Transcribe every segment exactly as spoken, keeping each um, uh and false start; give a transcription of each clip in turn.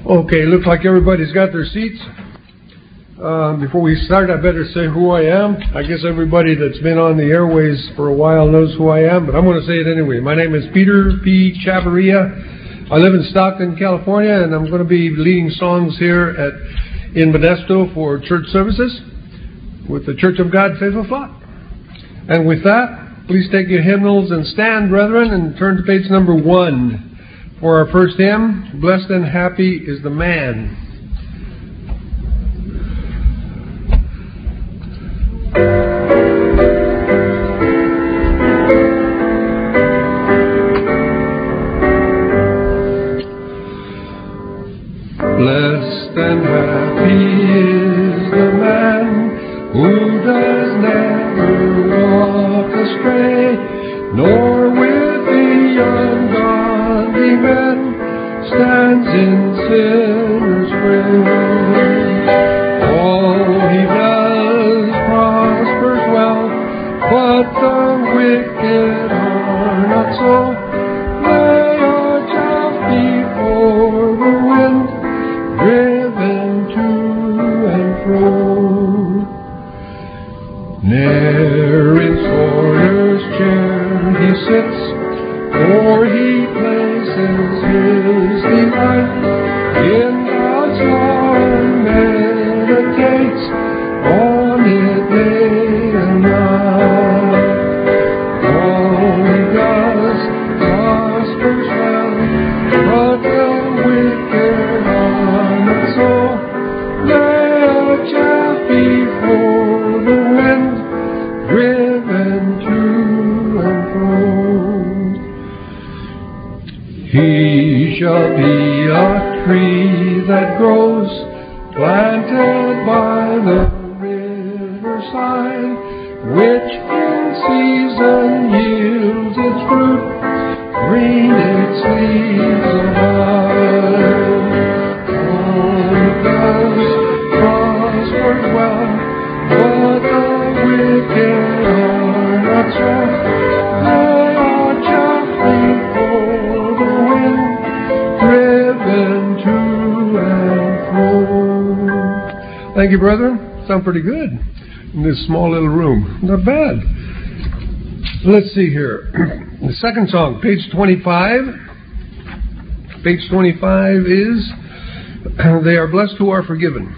Okay, looks like everybody's got their seats. Uh, before we start, I better say who I am. I guess everybody that's been on the airways for a while knows who I am, but I'm going to say it anyway. My name is Peter P. Chavarria. I live in Stockton, California, and I'm going to be leading songs here at in Modesto for church services with the Church of God Faithful Flock. And with that, please take your hymnals and stand, brethren, and turn to page number one. For our first hymn, Blessed and Happy is the Man. Blessed and happy is the man who does never walk astray, nor with the ungodly men stands in sinners' way. All he does prospers well, but the wicked are not so. They are just before the wind, driven to and fro. Ne'er in Sawyer's chair he sits, for he places his delight in God's law and meditates on it day and night. All he does prospers well, but the wicked are not so. They are chaff before the wind, driven to and fro. He shall be a tree that grows, planted by the riverside, which in season yields its fruit, green its leaves abide. All it does prospers well, but the wicked are not so. They are chaff before the wind, driven to and fro. Thank you, brethren. Sound pretty good in this small little room. Not bad. Let's see here. The second song, page twenty-five. Page twenty-five is They Are Blessed Who Are Forgiven.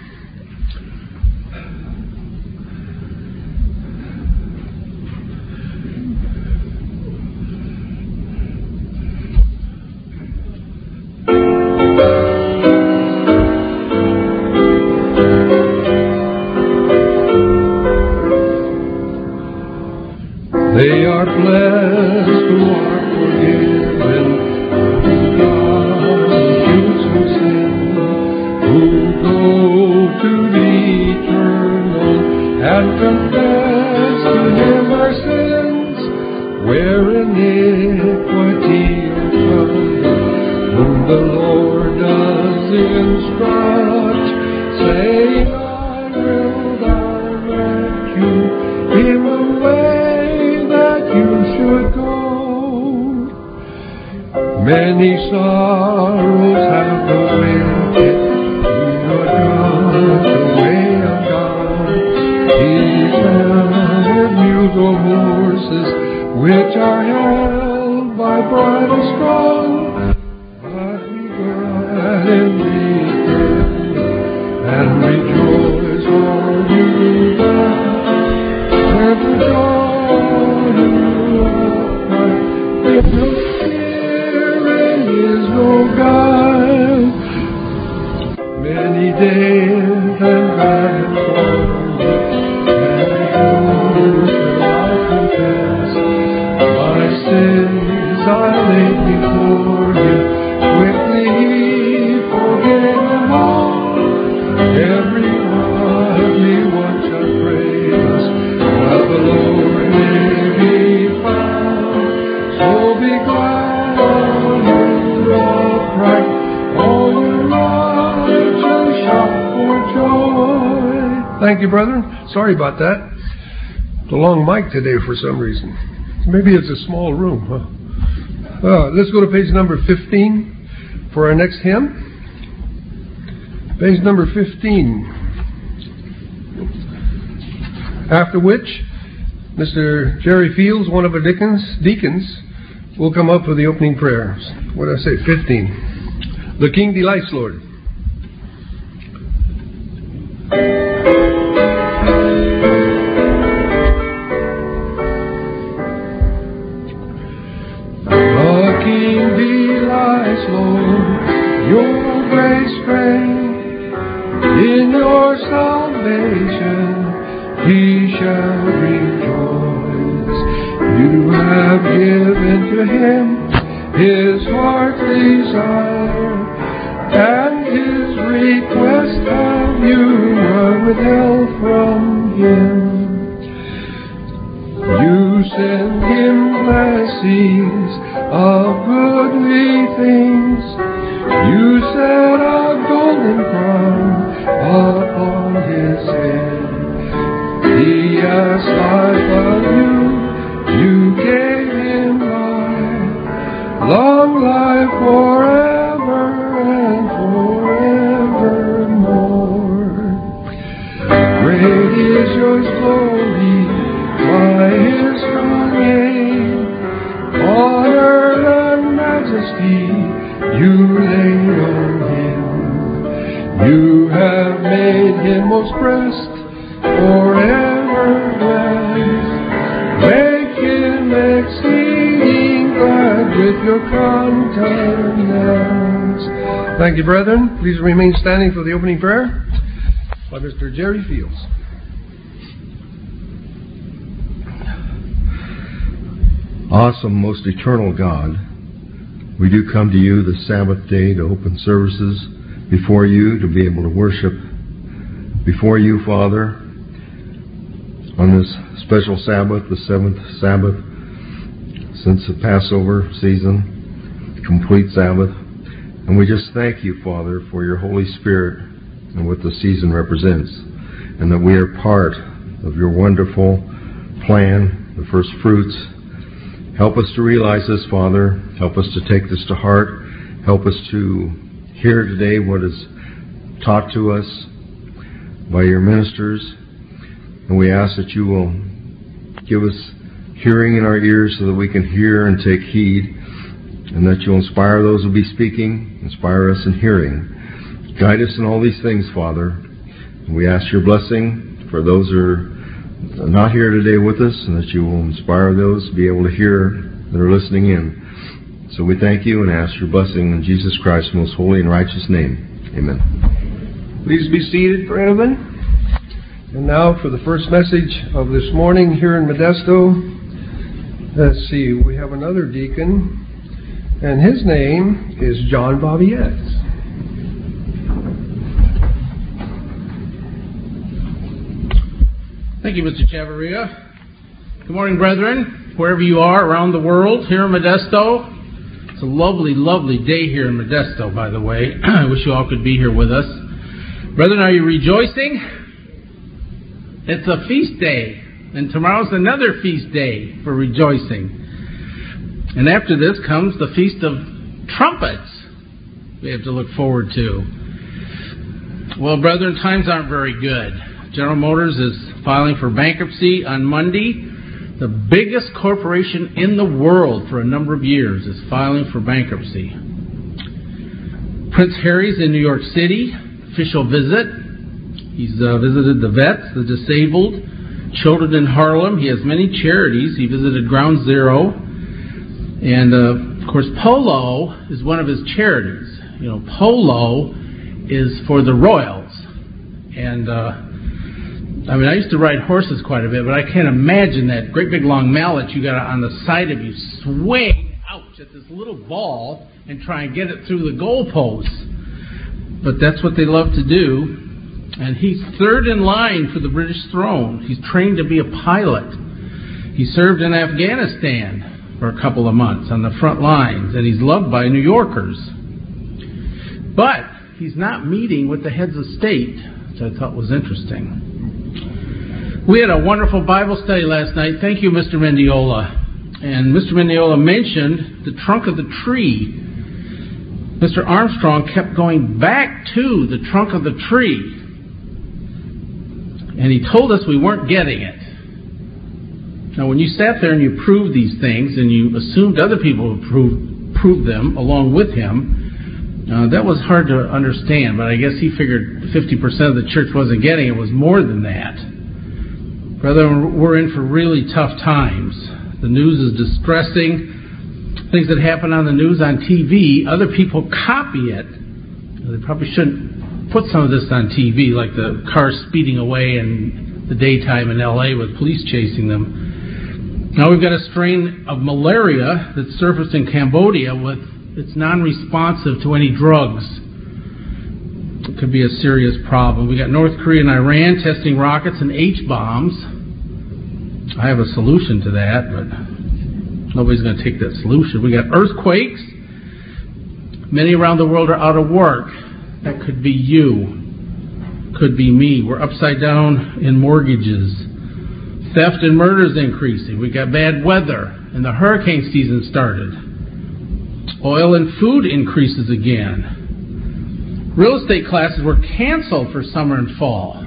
They are blessed who are forgiven, who God keeps from sin, who go to the eternal and confess to Him our sins, where iniquity or trouble, whom the Lord does instruct, saying, I will direct you in the way you should go. Many sorrows have the wicked who are not the way of God. These have mules or horses which are held by bridle strong, but be glad in the earth and rejoice all you love. And rejoice if no fear and is no guile, many days and bad forms, and shall I confess my sins I laid before you, quickly forget them all. Every godly one shall praise, while the Lord may be found. So be glad, all you upright, all you righteous, shout for joy. Thank you, brethren. Sorry about that. It's a long mic today for some reason. Maybe it's a small room, huh? Uh, let's go to page number fifteen for our next hymn. Page number fifteen. After which, Mister Jerry Fields, one of our deacons, deacons, will come up for the opening prayers. What did I say? fifteen. The King delights, Lord. The King delights, Lord, your great strength. In your salvation he shall rejoice. You have given to him his heart's desire, and his request have you not withheld from him. You send him blessings of goodly things. You set a golden crown upon his head. He asked life of you, you gave him life, long life forever and forevermore. Great is your glory by his strong name, honor and majesty you laid on him. You have made him most blessed forever blessed. Make him exceeding glad with your countenance. Thank you, brethren. Please remain standing for the opening prayer by Mister Jerry Fields. Awesome, most eternal God, we do come to you this Sabbath day to open services before you, to be able to worship before you, Father, on this special Sabbath, the seventh Sabbath since the Passover season, complete Sabbath. And we just thank you, Father, for your Holy Spirit and what the season represents, and that we are part of your wonderful plan, the first fruits. Help us to realize this, Father. Help us to take this to heart. Help us to hear today what is taught to us by your ministers. And we ask that you will give us hearing in our ears so that we can hear and take heed, and that you'll inspire those who will be speaking, inspire us in hearing. Guide us in all these things, Father. And we ask your blessing for those who are not here today with us, and that you will inspire those to be able to hear that are listening in. So we thank you and ask your blessing in Jesus Christ's most holy and righteous name. Amen. Please be seated, brethren. And now for the first message of this morning here in Modesto. Let's see, we have another deacon, and his name is John Bobbiette. Thank you, Mister Chavarria. Good morning, brethren, wherever you are around the world, here in Modesto. It's a lovely, lovely day here in Modesto, by the way. I wish you all could be here with us. Brethren, are you rejoicing? It's a feast day, and tomorrow's another feast day for rejoicing. And after this comes the Feast of Trumpets we have to look forward to. Well, brethren, times aren't very good. General Motors is filing for bankruptcy on Monday. The biggest corporation in the world for a number of years is filing for bankruptcy. Prince Harry's in New York City, official visit. He's uh, visited the vets, the disabled, children in Harlem. He has many charities. He visited Ground Zero. And, uh, of course, Polo is one of his charities. You know, Polo is for the royals. And, uh, I mean, I used to ride horses quite a bit, but I can't imagine that great big long mallet you got on the side of you swing out at this little ball and try and get it through the goalposts. But that's what they love to do. And he's third in line for the British throne. He's trained to be a pilot. He served in Afghanistan for a couple of months on the front lines, and he's loved by New Yorkers. But he's not meeting with the heads of state, which I thought was interesting. We had a wonderful Bible study last night. Thank you, Mister Mendiola. And Mister Mendiola mentioned the trunk of the tree. Mister Armstrong kept going back to the trunk of the tree, and he told us we weren't getting it. Now, when you sat there and you proved these things, and you assumed other people would prove, prove them along with him, uh, that was hard to understand, but I guess he figured fifty percent of the church wasn't getting it. It was more than that. Brother, we're in for really tough times. The news is distressing. Things that happen on the news on T V, other people copy it. They probably shouldn't put some of this on T V, like the cars speeding away in the daytime in L A with police chasing them. Now we've got a strain of malaria that surfaced in Cambodia with it's non-responsive to any drugs. It could be a serious problem. We got North Korea and Iran testing rockets and H-bombs. I have a solution to that, but nobody's going to take that solution. We got earthquakes. Many around the world are out of work. That could be you. Could be me. We're upside down in mortgages. Theft and murder is increasing. We got bad weather, and the hurricane season started. Oil and food increases again. Real estate classes were canceled for summer and fall.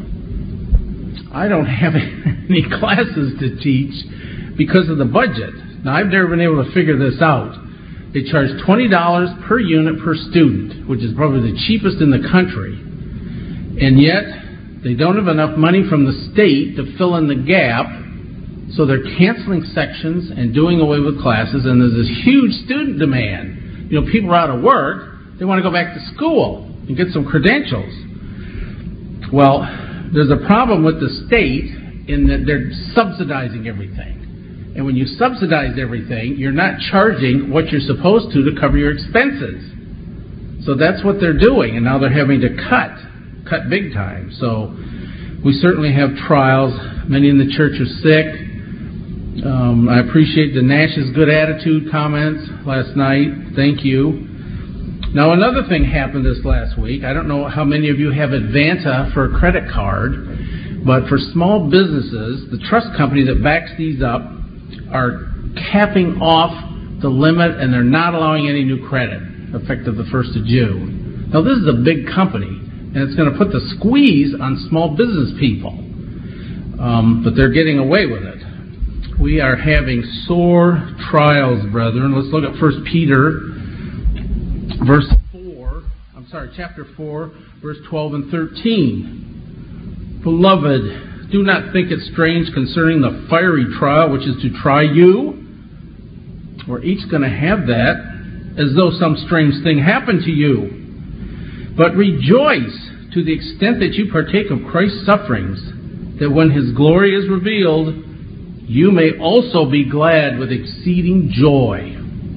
I don't have any classes to teach because of the budget. Now, I've never been able to figure this out. They charge twenty dollars per unit per student, which is probably the cheapest in the country. And yet, they don't have enough money from the state to fill in the gap, so they're canceling sections and doing away with classes, and there's this huge student demand. You know, people are out of work. They want to go back to school and get some credentials. Well, there's a problem with the state in that they're subsidizing everything. And when you subsidize everything, you're not charging what you're supposed to to cover your expenses. So that's what they're doing, and now they're having to cut, cut big time. So we certainly have trials. Many in the church are sick. Um, I appreciate the Nash's good attitude comments last night. Thank you. Now, another thing happened this last week. I don't know how many of you have Advanta for a credit card, but for small businesses, the trust company that backs these up are capping off the limit, and they're not allowing any new credit effective the first of June. Now, this is a big company, and it's going to put the squeeze on small business people, um, but they're getting away with it. We are having sore trials, brethren. Let's look at First Peter, verse four. I'm sorry, chapter four, verse twelve and thirteen. Beloved, do not think it strange concerning the fiery trial which is to try you. We're each going to have that, as though some strange thing happened to you. But rejoice to the extent that you partake of Christ's sufferings, that when His glory is revealed, you may also be glad with exceeding joy.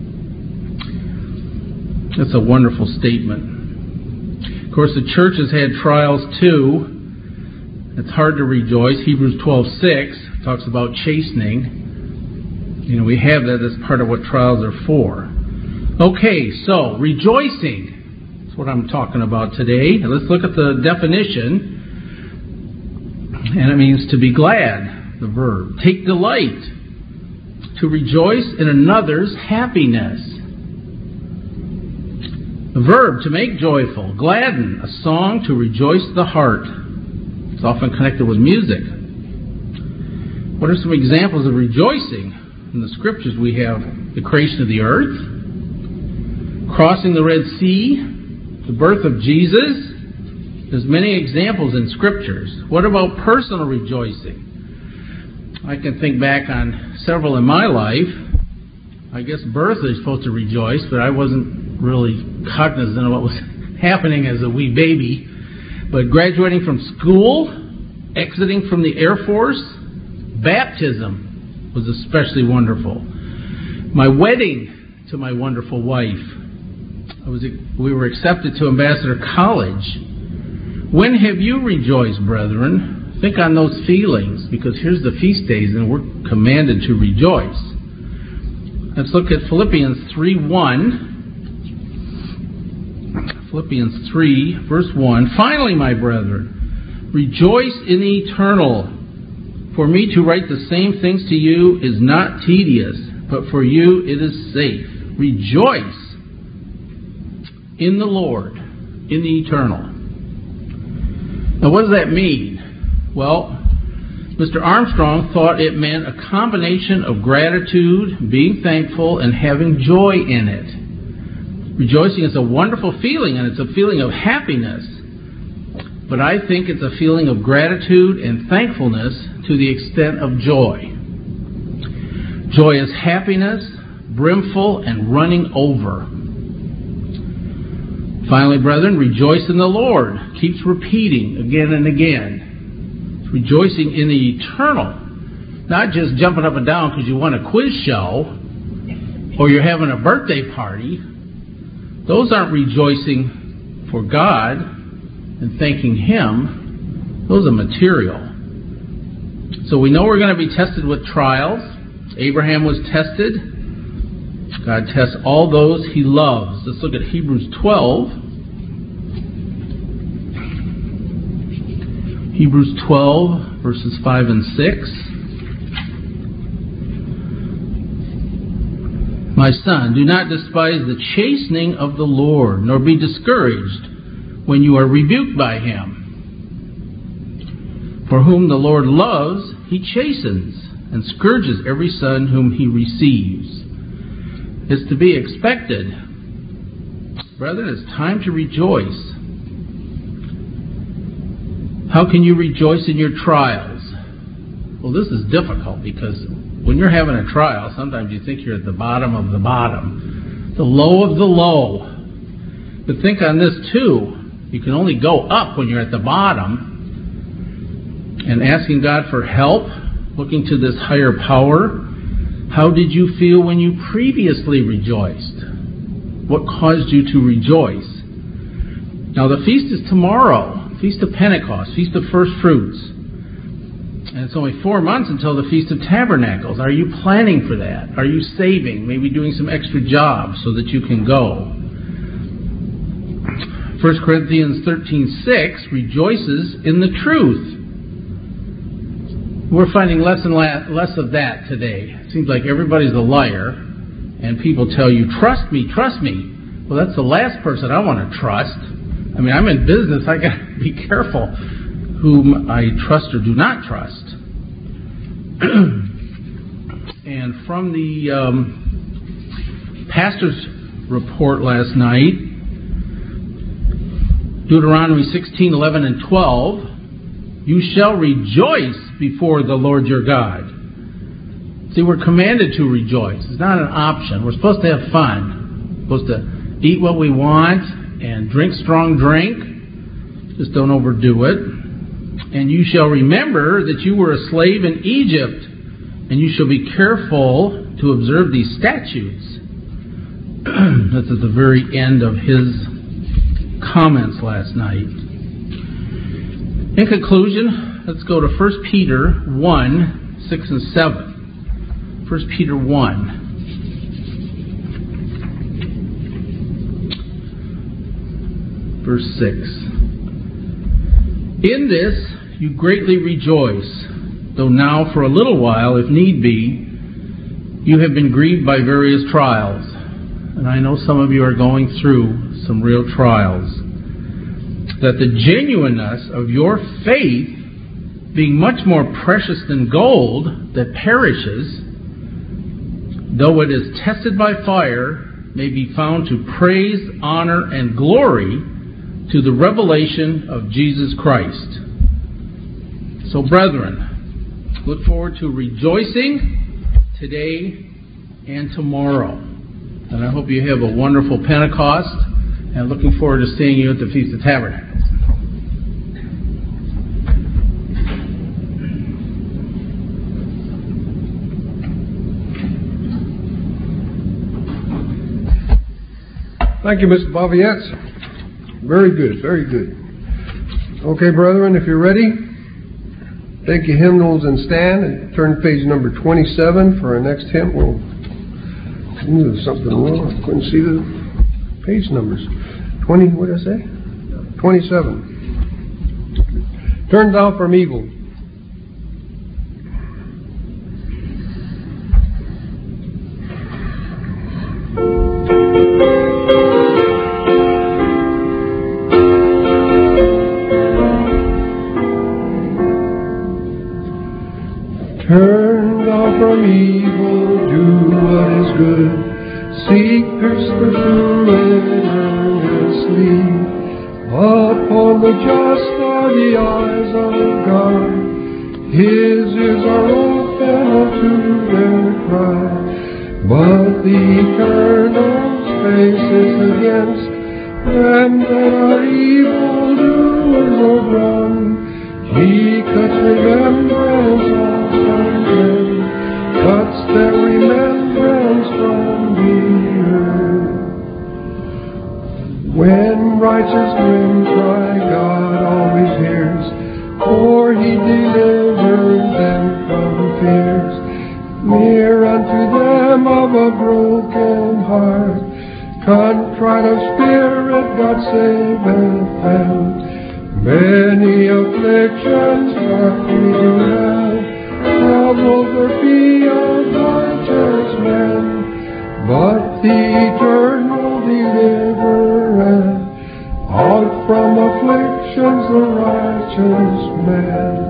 That's a wonderful statement. Of course, the church has had trials too. It's hard to rejoice. Hebrews twelve six talks about chastening. You know, we have that as part of what trials are for. Okay, so rejoicing. That's what I'm talking about today. Now let's look at the definition. And it means to be glad. The verb. Take delight. To rejoice in another's happiness. The verb. To make joyful. Gladden. A song to rejoice the heart. It's often connected with music. What are some examples of rejoicing? In the scriptures we have the creation of the earth, crossing the Red Sea, the birth of Jesus. There's many examples in scriptures. What about personal rejoicing? I can think back on several in my life. I guess Bertha is supposed to rejoice, but I wasn't really cognizant of what was happening as a wee baby. But graduating from school, exiting from the Air Force, baptism was especially wonderful. My wedding to my wonderful wife. I was, we were accepted to Ambassador College. When have you rejoiced, brethren? Think on those feelings, because here's the feast days, and we're commanded to rejoice. Let's look at Philippians three one. Philippians three, verse one. Finally, my brethren, rejoice in the eternal. For me to write the same things to you is not tedious, but for you it is safe. Rejoice in the Lord, in the eternal. Now, what does that mean? Well, Mister Armstrong thought it meant a combination of gratitude, being thankful, and having joy in it. Rejoicing is a wonderful feeling, and it's a feeling of happiness. But I think it's a feeling of gratitude and thankfulness to the extent of joy. Joy is happiness, brimful, and running over. Finally, brethren, rejoice in the Lord. Keeps repeating again and again. Rejoicing in the eternal. Not just jumping up and down because you won a quiz show or you're having a birthday party. Those aren't rejoicing for God and thanking Him. Those are material. So we know we're going to be tested with trials. Abraham was tested. God tests all those He loves. Let's look at Hebrews twelve. Hebrews twelve, verses five and six. My son, do not despise the chastening of the Lord, nor be discouraged when you are rebuked by Him. For whom the Lord loves, He chastens, and scourges every son whom He receives. It's to be expected. Brethren, it's time to rejoice. How can you rejoice in your trials? Well, this is difficult because when you're having a trial, sometimes you think you're at the bottom of the bottom, the low of the low. But think on this too. You can only go up when you're at the bottom. And asking God for help, looking to this higher power. How did you feel when you previously rejoiced? What caused you to rejoice? Now the feast is tomorrow. Feast of Pentecost, Feast of First Fruits. And it's only four months until the Feast of Tabernacles. Are you planning for that? Are you saving? Maybe doing some extra jobs so that you can go? First Corinthians thirteen six rejoices in the truth. We're finding less and less of that today. It seems like everybody's a liar, and people tell you, trust me, trust me. Well, that's the last person I want to trust. I mean, I'm in business. I got to be careful whom I trust or do not trust. And from the um, pastor's report last night, Deuteronomy sixteen, eleven, and twelve, you shall rejoice before the Lord your God. See, we're commanded to rejoice. It's not an option. We're supposed to have fun. We're supposed to eat what we want and drink strong drink. Just don't overdo it. And you shall remember that you were a slave in Egypt, and you shall be careful to observe these statutes. That's at the very end of his comments last night. In conclusion, let's go to First Peter one, six and seven. First Peter one. Verse six. In this you greatly rejoice, though now for a little while, if need be, you have been grieved by various trials. And I know some of you are going through some real trials. That the genuineness of your faith, being much more precious than gold that perishes, though it is tested by fire, may be found to praise, honor, and glory to the revelation of Jesus Christ. So, brethren, look forward to rejoicing today and tomorrow. And I hope you have a wonderful Pentecost, and looking forward to seeing you at the Feast of Tabernacles. Thank you, Mister Bavietz. Very good, very good. Okay, brethren, if you're ready, take your hymnals and stand and turn to page number twenty-seven for our next hymn. Well, there's something wrong. I couldn't see the page numbers. twenty, what did I say? twenty-seven. Turn thou from evil. Turn thou from evil, do what is good. Seek, pursue it earnestly. Upon the just are the eyes of God. His ears are open unto their cry. But the Eternal's face is against them that are evil doers of wrong. He cuts remembrance off from them, cuts their remembrance from the earth. When righteous men cry, God always hears, for He delivers them from fears. Near unto them of a broken heart, contrite of spirit, God saveth them. Many afflictions darkly do have troubled the feet of righteous men, but the Eternal delivereth out from afflictions the righteous man.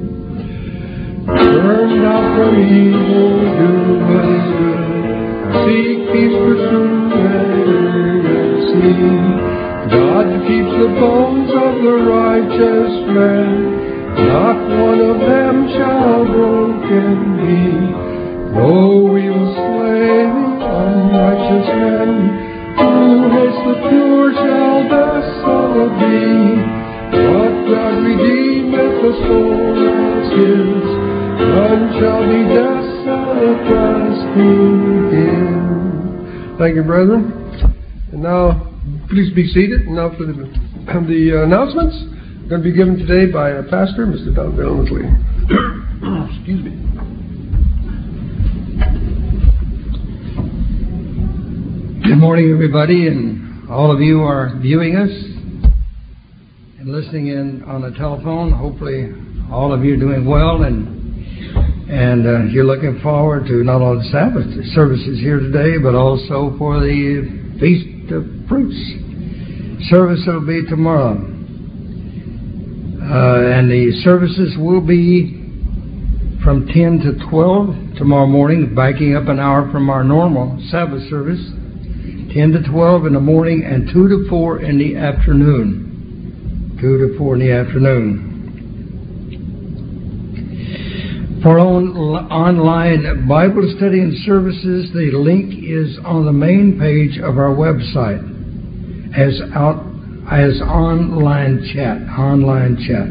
Turn not from evil, do what is good. Seek peace, pursue and see. God keeps the bones of the righteous man, not one of them shall broken be. Though we will slay the unrighteous men, who hates the pure shall desolate be. But God redeemeth the soul as His, none shall be desolate as through Him. Thank you, brethren. And now, please be seated. And now for the, the uh, announcements, going to be given today by a pastor, Mister Don Billingsley. Excuse me. Good morning, everybody, and all of you are viewing us and listening in on the telephone. Hopefully, all of you are doing well, and and uh, you're looking forward to not only the Sabbath services here today, but also for the Feast of Fruits service that will be tomorrow. Uh, and the services will be from ten to twelve tomorrow morning, backing up an hour from our normal Sabbath service. ten to twelve in the morning and two to four in the afternoon. two to four in the afternoon. For on, online Bible study and services, the link is on the main page of our website as out as online chat. Online chat.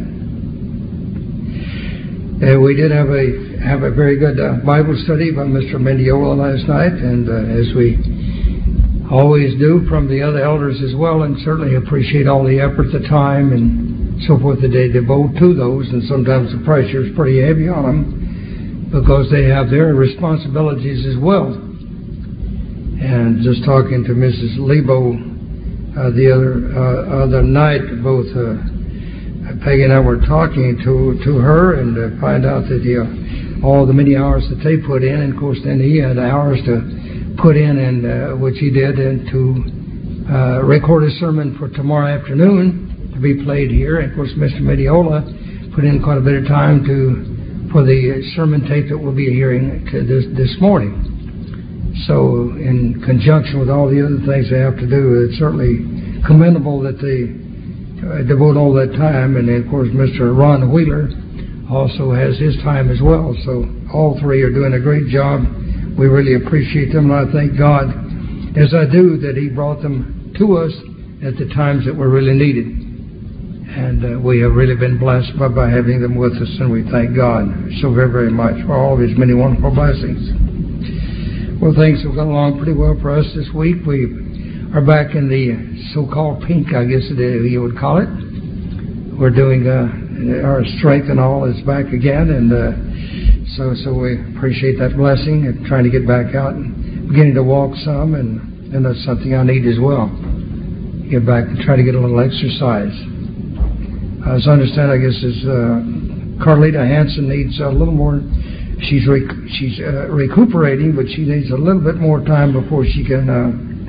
Uh, we did have a have a very good uh, Bible study by Mister Mendiola last night, and uh, as we always do from the other elders as well, and certainly appreciate all the effort, the time, and so forth that they devote to those. And sometimes the pressure is pretty heavy on them because they have their responsibilities as well. And just talking to Missus Lebo uh, the other uh, other night, both uh, Peggy and I were talking to to her, and uh, find out that uh, all the many hours that they put in, and of course then he had hours to put in, and uh, which he did, and to uh, record a sermon for tomorrow afternoon to be played here. And of course, Mister Mediola put in quite a bit of time to for the sermon tape that we'll be hearing to this this morning. So, in conjunction with all the other things they have to do, it's certainly commendable that they uh, devote all that time. And then, of course, Mister Ron Wheeler also has his time as well. So, all three are doing a great job. We really appreciate them, and I thank God, as I do, that He brought them to us at the times that were really needed. And uh, we have really been blessed by, by having them with us, and we thank God so very, very much for all of His many wonderful blessings. Well, things have gone along pretty well for us this week. We are back in the so-called pink, I guess you would call it. We're doing, uh, our strength and all is back again, and uh, So, so we appreciate that blessing and trying to get back out and beginning to walk some, and, and that's something I need as well. Get back and try to get a little exercise. As I understand, I guess is uh, Carlita Hansen needs a little more. She's rec- she's uh, recuperating, but she needs a little bit more time before she can uh,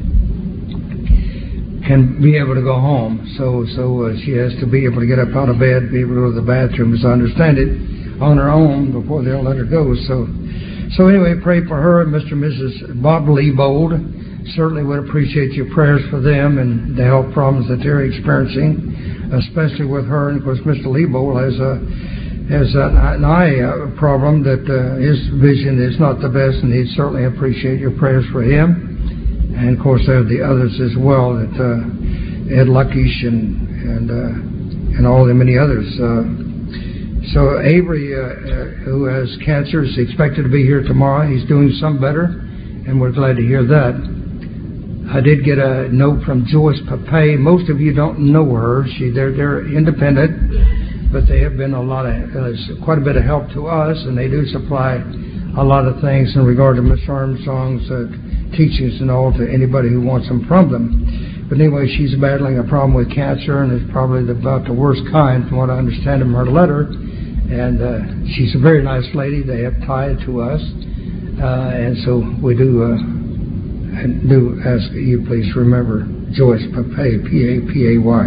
can be able to go home. So, so uh, she has to be able to get up out of bed, be able to go to the bathroom, as I understand it. on her own before they'll let her go. So, so anyway, pray for her and Mister and Missus Bob Leibold. Certainly would appreciate your prayers for them and the health problems that they're experiencing, especially with her. And of course, Mister Leibold has a has an eye problem that uh, his vision is not the best, and he'd certainly appreciate your prayers for him. And of course, there are the others as well, that uh, Ed Luckish and and uh, and all the many others. Uh, so Avery, uh, who has cancer, is expected to be here tomorrow. He's doing some better, and we're glad to hear that. I did get a note from Joyce Papay. Most of you don't know her. She they're they're independent, but they have been a lot of uh, quite a bit of help to us, and they do supply a lot of things in regard to Miss Armstrong's uh, teachings and all to anybody who wants them from them. But anyway, she's battling a problem with cancer, and it's probably about the worst kind, from what I understand from her letter. And uh, she's a very nice lady. They have tied to us, uh, and so we do. Uh, I do ask that you please remember Joyce Papay, P A P A Y.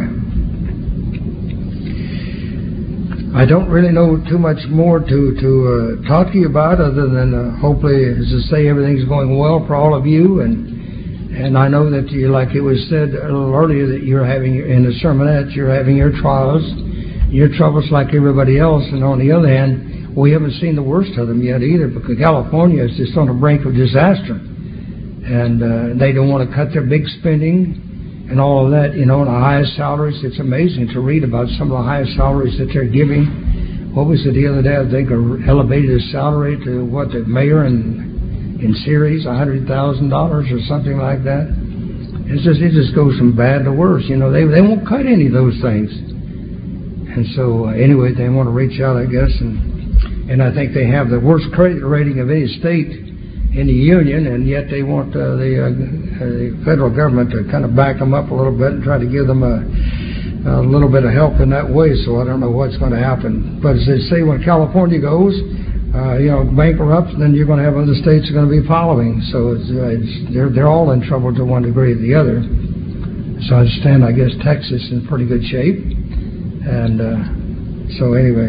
I don't really know too much more to, to uh, talk to you about, other than uh, hopefully, as I say, everything's going well for all of you. And and I know that, you, like it was said a little earlier, that you're having, in the sermonette, you're having your trials, your troubles like everybody else. And on the other hand, we haven't seen the worst of them yet either, because California is just on the brink of disaster. And uh, they don't want to cut their big spending and all of that, you know, and the highest salaries. It's amazing to read about some of the highest salaries that they're giving. What was it the other day? I think they elevated his salary to, what, the mayor in, in Ceres, one hundred thousand dollars or something like that. It's just, it just goes from bad to worse. You know, they they won't cut any of those things. And so, uh, anyway, they want to reach out, I guess, and and I think they have the worst credit rating of any state in the union, and yet they want uh, the, uh, the federal government to kind of back them up a little bit and try to give them a, a little bit of help in that way. So I don't know what's going to happen. But as they say, when California goes, uh, you know, bankrupt, then you're going to have other states are going to be following. So it's, uh, it's, they're they're all in trouble to one degree or the other. So I understand, I guess Texas is in pretty good shape, and uh, so anyway.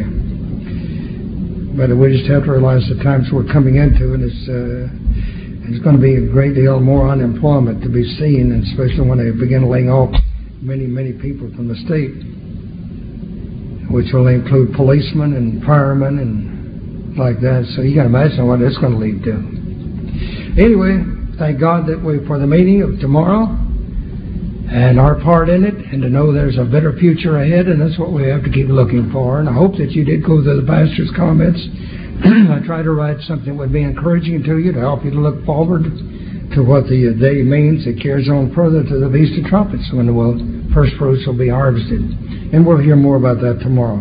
But we just have to realize the times we're coming into, and it's uh, it's going to be a great deal more unemployment to be seen, and especially when they begin laying off many, many people from the state, which will include policemen and firemen and like that. So you can imagine what that's going to lead to. Anyway, thank God that we for the meeting of tomorrow and our part in it, and to know there's a better future ahead, and that's what we have to keep looking for. And I hope that you did go through the pastor's comments. I try to write something that would be encouraging to you, to help you to look forward to what the day means. It carries on further to the Feast of Trumpets, when the first fruits will be harvested. And we'll hear more about that tomorrow.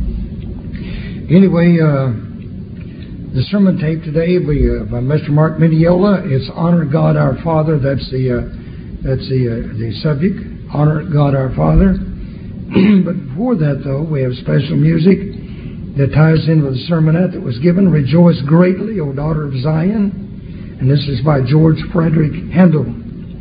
Anyway, uh, the sermon tape today will be uh, by Mister Mark Mendiola. It's Honor God Our Father. That's the... Uh, That's the uh, the subject, Honor God Our Father. But before that, though, we have special music that ties in with the sermonette that was given, Rejoice Greatly, O Daughter of Zion. And this is by George Frederick Handel,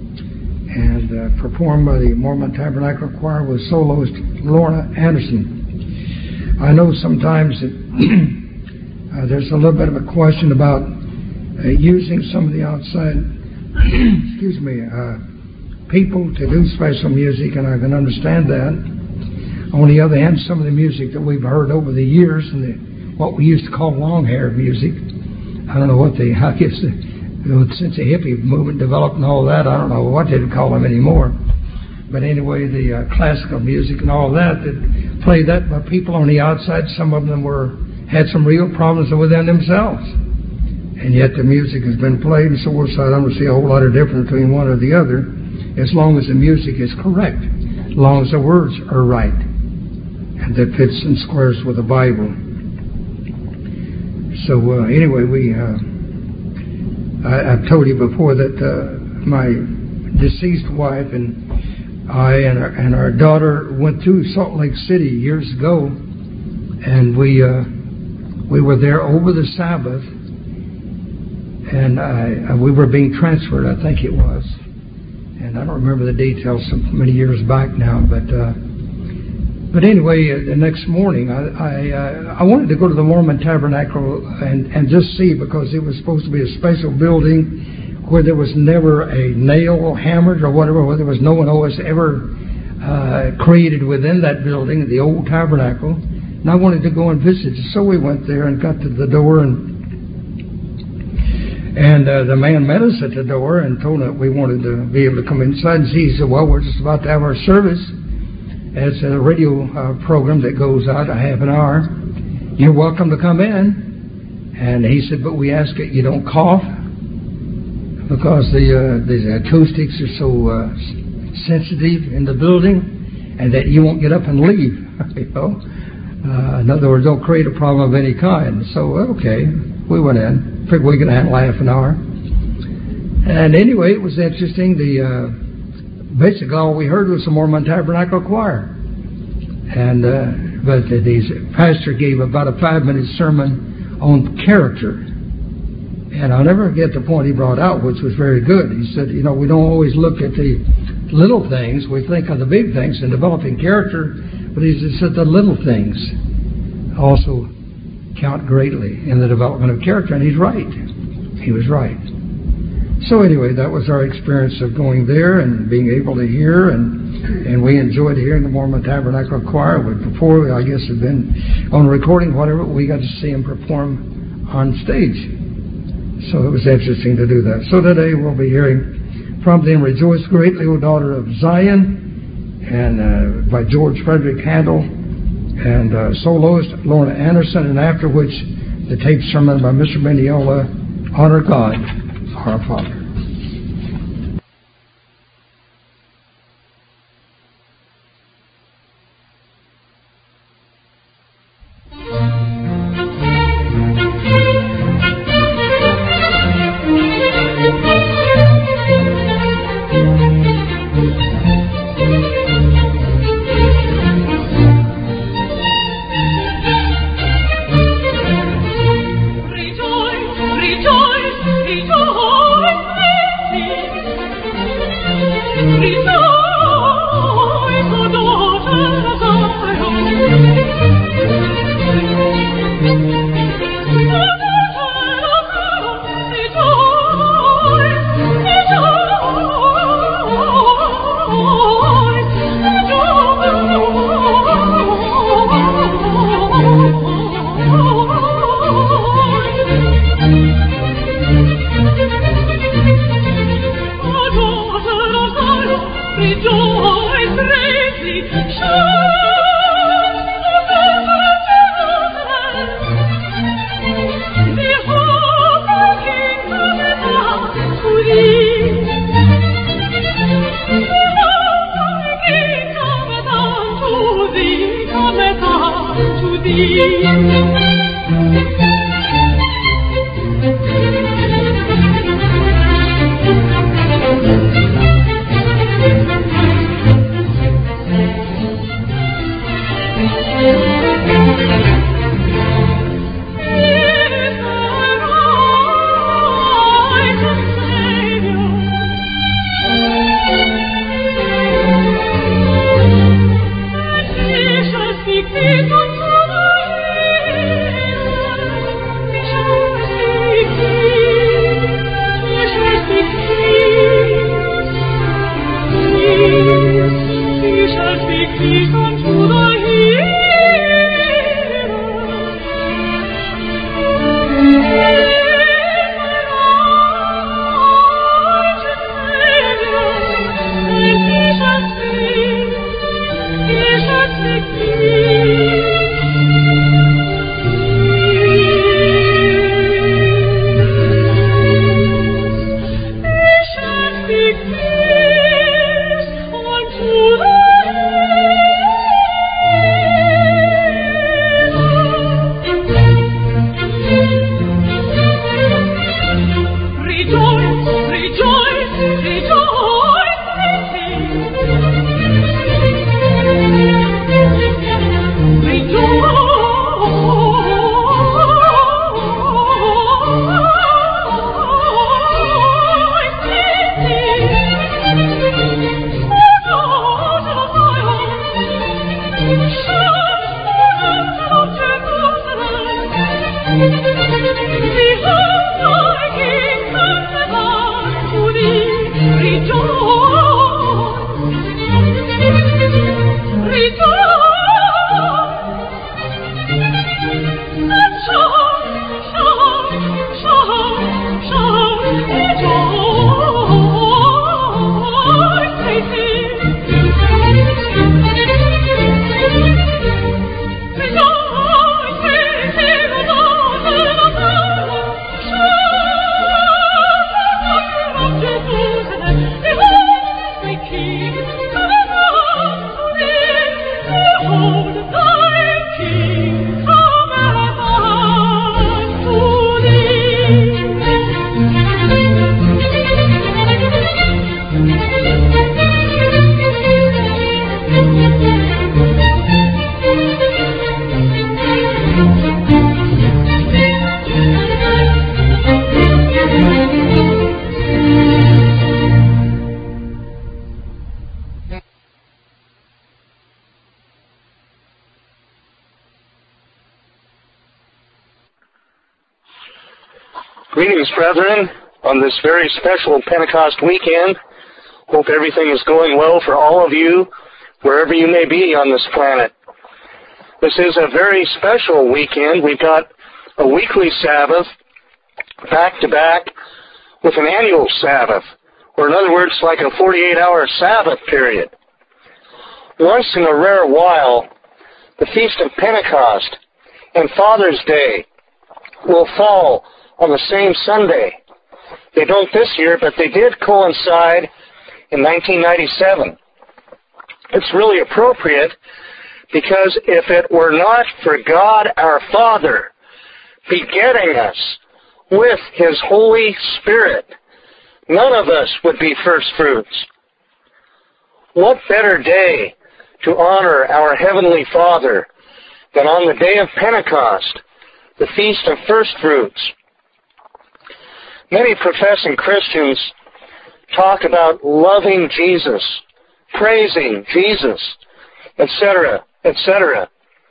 and uh, performed by the Mormon Tabernacle Choir with soloist Lorna Anderson. I know sometimes that uh, there's a little bit of a question about uh, using some of the outside, excuse me, uh, people to do special music, and I can understand that. On the other hand, some of the music that we've heard over the years, and the, what we used to call long-hair music, I don't know what they, I guess, the, since the hippie movement developed and all that, I don't know what they'd call them anymore. But anyway, the uh, classical music and all that, that played that by people on the outside, some of them were had some real problems within themselves. And yet the music has been played, and so I don't see a whole lot of difference between one or the other, as long as the music is correct, as long as the words are right, and that fits and squares with the Bible. So uh, anyway, we uh, I, I've told you before that uh, my deceased wife and I and our, and our daughter went through Salt Lake City years ago, and we uh, we were there over the Sabbath. And I, we were being transferred, I think it was. And I don't remember the details so many years back now, but uh, But anyway, uh, the next morning, I I, uh, I wanted to go to the Mormon Tabernacle and, and just see, because it was supposed to be a special building where there was never a nail hammered or whatever, where there was no one was ever uh, created within that building, the old tabernacle. And I wanted to go and visit. So we went there and got to the door, and and uh, the man met us at the door and told us we wanted to be able to come inside and see. He said, well, we're just about to have our service. It's a radio uh, program that goes out a half an hour. You're welcome to come in. And he said, but we ask that you don't cough, because the uh, the acoustics are so uh, sensitive in the building, and that you won't get up and leave. You know, uh, in other words, don't create a problem of any kind. So okay, we went in. Figured we could handle half an hour. And anyway, it was interesting. The uh, basically all we heard was the Mormon Tabernacle Choir, and uh, but the, the pastor gave about a five-minute sermon on character. And I'll never forget the point he brought out, which was very good. He said, you know, we don't always look at the little things. We think of the big things in developing character. But he said the little things also count greatly in the development of character. And he's right. He was right. So anyway, that was our experience of going there and being able to hear. And, and we enjoyed hearing the Mormon Tabernacle Choir. But before, I guess, had been on recording, whatever, we got to see him perform on stage. So it was interesting to do that. So today we'll be hearing from them, Rejoice Greatly, O Daughter of Zion, and uh, by George Frederick Handel, and uh, soloist Lorna Anderson, and after which the tape sermon by Mister Mendiola, Honor God, Our Father. Thank you. Greetings, brethren, on this very special Pentecost weekend. Hope everything is going well for all of you, wherever you may be on this planet. This is a very special weekend. We've got a weekly Sabbath back-to-back with an annual Sabbath, or in other words, like a forty-eight hour Sabbath period. Once in a rare while, the Feast of Pentecost and Father's Day will fall on the same Sunday. They don't this year, but they did coincide in nineteen ninety-seven. It's really appropriate because if it were not for God our Father begetting us with His Holy Spirit, none of us would be first fruits. What better day to honor our Heavenly Father than on the day of Pentecost, the Feast of First Fruits? Many professing Christians talk about loving Jesus, praising Jesus, et cetera, et cetera,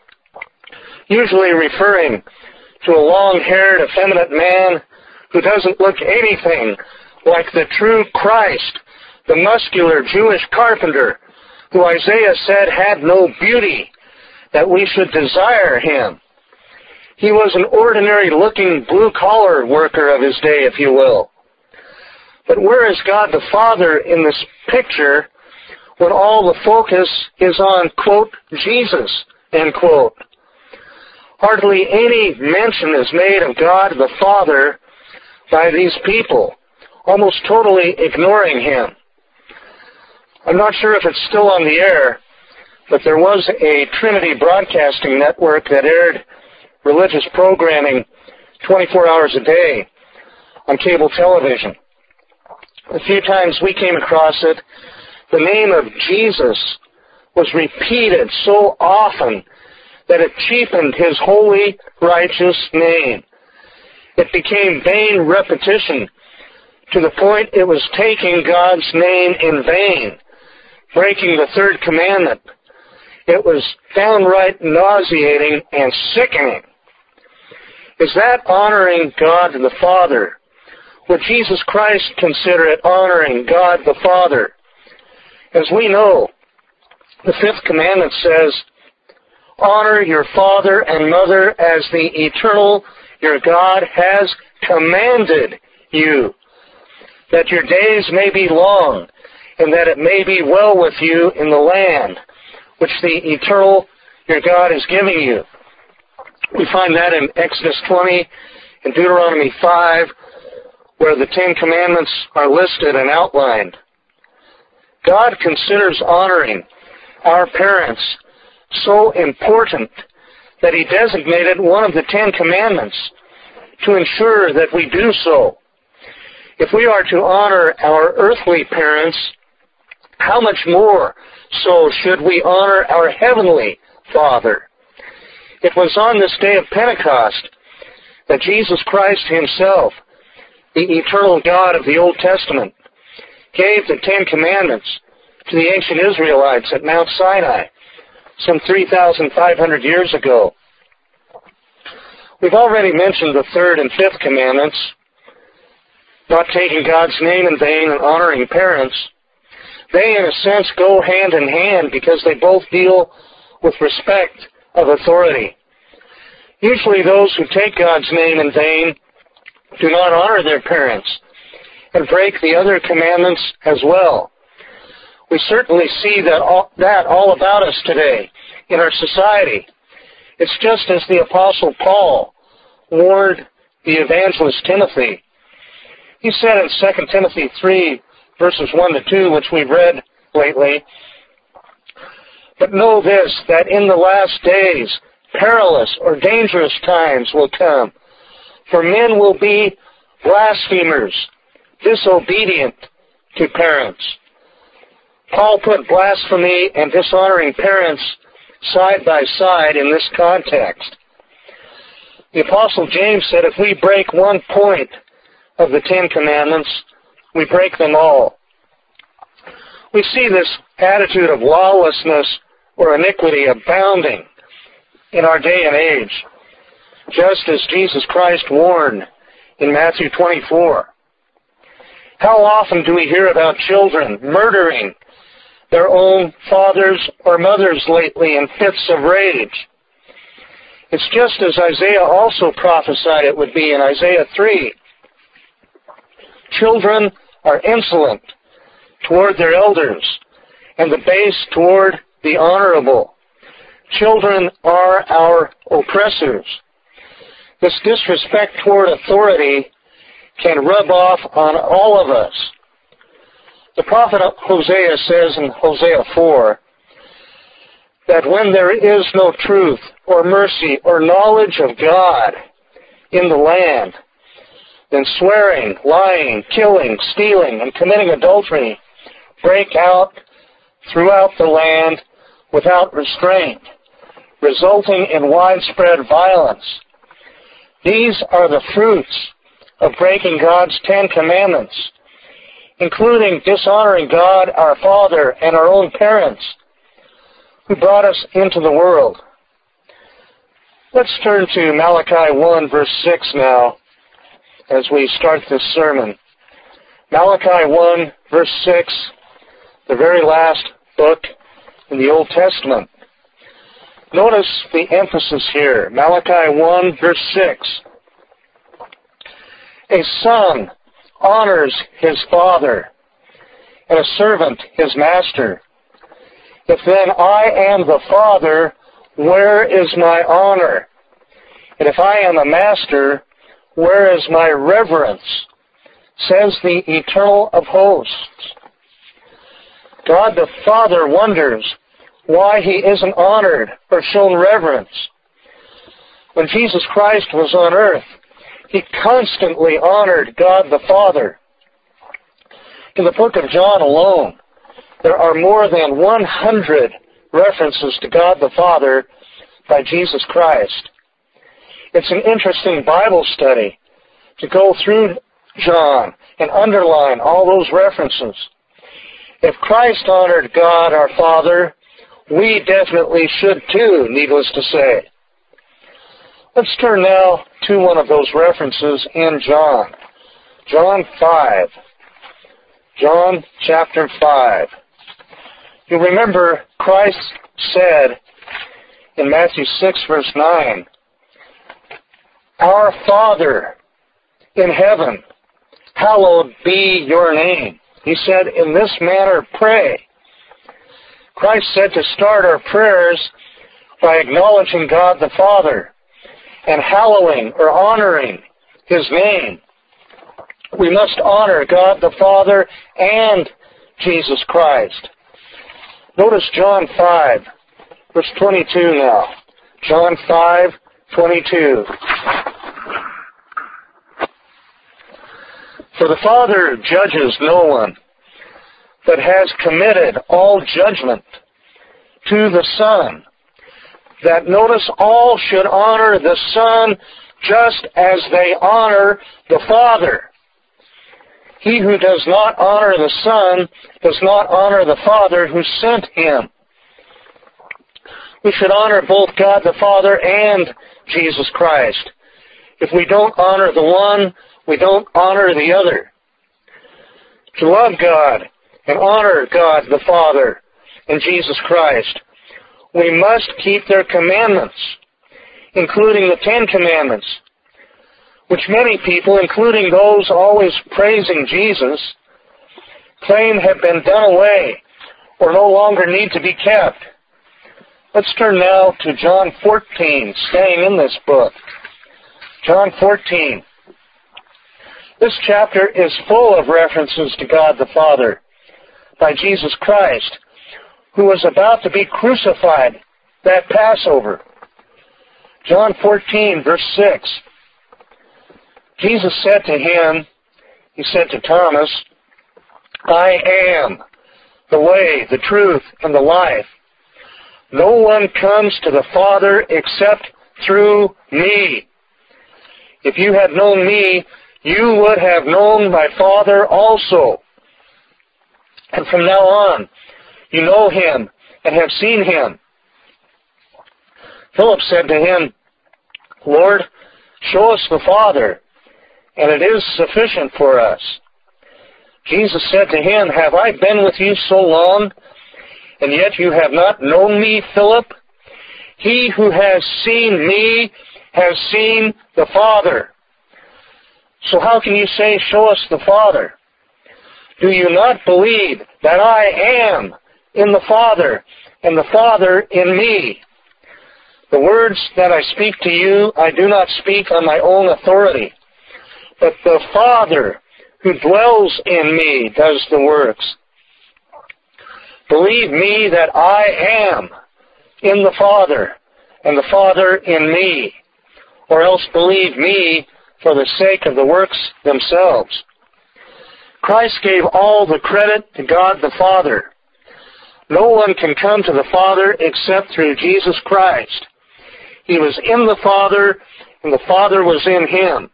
usually referring to a long-haired, effeminate man who doesn't look anything like the true Christ, the muscular Jewish carpenter who Isaiah said had no beauty, that we should desire him. He was an ordinary-looking blue-collar worker of his day, if you will. But where is God the Father in this picture when all the focus is on, quote, Jesus, end quote? Hardly any mention is made of God the Father by these people, almost totally ignoring Him. I'm not sure if it's still on the air, but there was a Trinity Broadcasting Network that aired religious programming twenty-four hours a day on cable television. A few times we came across it. The name of Jesus was repeated so often that it cheapened His holy, righteous name. It became vain repetition to the point it was taking God's name in vain, breaking the third commandment. It was downright nauseating and sickening. Is that honoring God the Father? Would Jesus Christ consider it honoring God the Father? As we know, the fifth commandment says, honor your father and mother as the eternal your God has commanded you, that your days may be long, and that it may be well with you in the land which the eternal your God is giving you. We find that in Exodus twenty and Deuteronomy five, where the Ten Commandments are listed and outlined. God considers honoring our parents so important that He designated one of the Ten Commandments to ensure that we do so. If we are to honor our earthly parents, how much more so should we honor our Heavenly Father? It was on this day of Pentecost that Jesus Christ Himself, the eternal God of the Old Testament, gave the Ten Commandments to the ancient Israelites at Mount Sinai, some three thousand five hundred years ago. We've already mentioned the third and fifth commandments, not taking God's name in vain and honoring parents. They, in a sense, go hand in hand because they both deal with respect of authority. Usually those who take God's name in vain do not honor their parents and break the other commandments as well. We certainly see that all, that all about us today in our society. It's just as the Apostle Paul warned the evangelist Timothy. He said in Second Timothy three, verses one to two, which we've read lately, "But know this, that in the last days perilous or dangerous times will come, for men will be blasphemers, disobedient to parents." Paul put blasphemy and dishonoring parents side by side in this context. The Apostle James said if we break one point of the Ten Commandments, we break them all. We see this attitude of lawlessness or iniquity abounding in our day and age, just as Jesus Christ warned in Matthew twenty-four. How often do we hear about children murdering their own fathers or mothers lately in fits of rage? It's just as Isaiah also prophesied it would be in Isaiah three. Children are insolent toward their elders, and the base toward the honorable. Children are our oppressors. This disrespect toward authority can rub off on all of us. The prophet Hosea says in Hosea four that when there is no truth or mercy or knowledge of God in the land, then swearing, lying, killing, stealing, and committing adultery break out throughout the land without restraint, resulting in widespread violence. These are the fruits of breaking God's Ten Commandments, including dishonoring God, our Father, and our own parents, who brought us into the world. Let's turn to Malachi one, verse six now, as we start this sermon. Malachi one, verse six, the very last book in the Old Testament. Notice the emphasis here. Malachi one, verse six. A son honors his father, and a servant his master. If then I am the father, where is my honor? And if I am a master, where is my reverence? Says the Eternal of Hosts. God the Father wonders why he isn't honored or shown reverence. When Jesus Christ was on earth, he constantly honored God the Father. In the book of John alone, there are more than one hundred references to God the Father by Jesus Christ. It's an interesting Bible study to go through John and underline all those references. If Christ honored God our Father, we definitely should too, needless to say. Let's turn now to one of those references in John. John five. John chapter five. You remember Christ said in Matthew six, verse nine, Our Father in heaven, hallowed be your name. He said, in this manner pray. Christ said to start our prayers by acknowledging God the Father and hallowing or honoring his name. We must honor God the Father and Jesus Christ. Notice John five, verse twenty-two now. John five, twenty-two. For the Father judges no one, but has committed all judgment to the Son, that notice all should honor the Son just as they honor the Father. He who does not honor the Son does not honor the Father who sent him. We should honor both God the Father and Jesus Christ. If we don't honor the one, we don't honor the other. To love God and honor God the Father and Jesus Christ, we must keep their commandments, including the Ten Commandments, which many people, including those always praising Jesus, claim have been done away or no longer need to be kept. Let's turn now to John fourteen, staying in this book. John fourteen. This chapter is full of references to God the Father by Jesus Christ, who was about to be crucified that Passover. John fourteen, verse six. Jesus said to him, he said to Thomas, I am the way, the truth, and the life. No one comes to the Father except through me. If you had known me, you would have known my Father also. And from now on, you know him and have seen him. Philip said to him, Lord, show us the Father, and it is sufficient for us. Jesus said to him, have I been with you so long, and yet you have not known me, Philip? He who has seen me has seen the Father. So how can you say, show us the Father? Do you not believe that I am in the Father, and the Father in me? The words that I speak to you, I do not speak on my own authority, but the Father who dwells in me does the works. Believe me that I am in the Father, and the Father in me, or else believe me for the sake of the works themselves. Christ gave all the credit to God the Father. No one can come to the Father except through Jesus Christ. He was in the Father, and the Father was in him.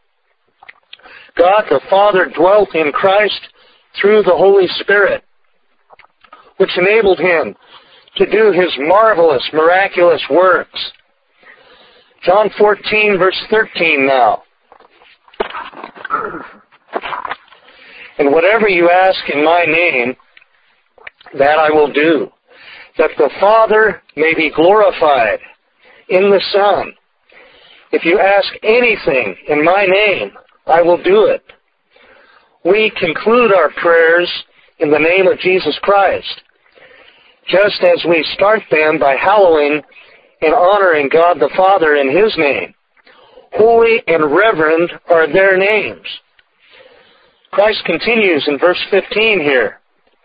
God the Father dwelt in Christ through the Holy Spirit, which enabled him to do his marvelous, miraculous works. John fourteen, verse thirteen now. And whatever you ask in my name, that I will do, that the Father may be glorified in the Son. If you ask anything in my name, I will do it. We conclude our prayers in the name of Jesus Christ, just as we start them by hallowing and honoring God the Father in his name. Holy and reverend are their names. Christ continues in verse fifteen here.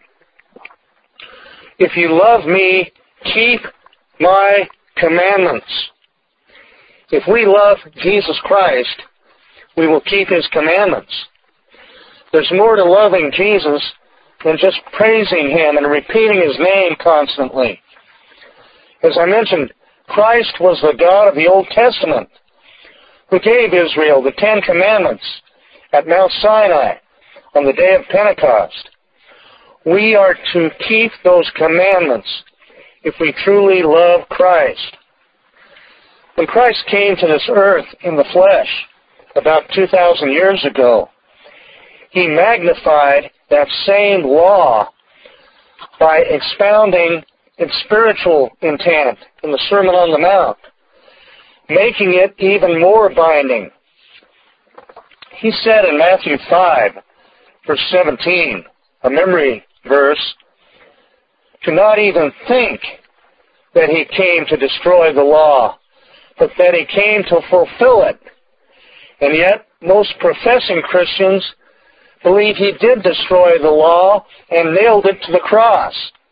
If you love me, keep my commandments. If we love Jesus Christ, we will keep his commandments. There's more to loving Jesus than just praising him and repeating his name constantly. As I mentioned, Christ was the God of the Old Testament who gave Israel the Ten Commandments at Mount Sinai on the day of Pentecost. We are to keep those commandments if we truly love Christ. When Christ came to this earth in the flesh about two thousand years ago, he magnified that same law by expounding its spiritual intent in the Sermon on the Mount, making it even more binding. He said in Matthew five, verse seventeen, a memory verse, to not even think that he came to destroy the law, but that he came to fulfill it. And yet, most professing Christians believe he did destroy the law and nailed it to the cross.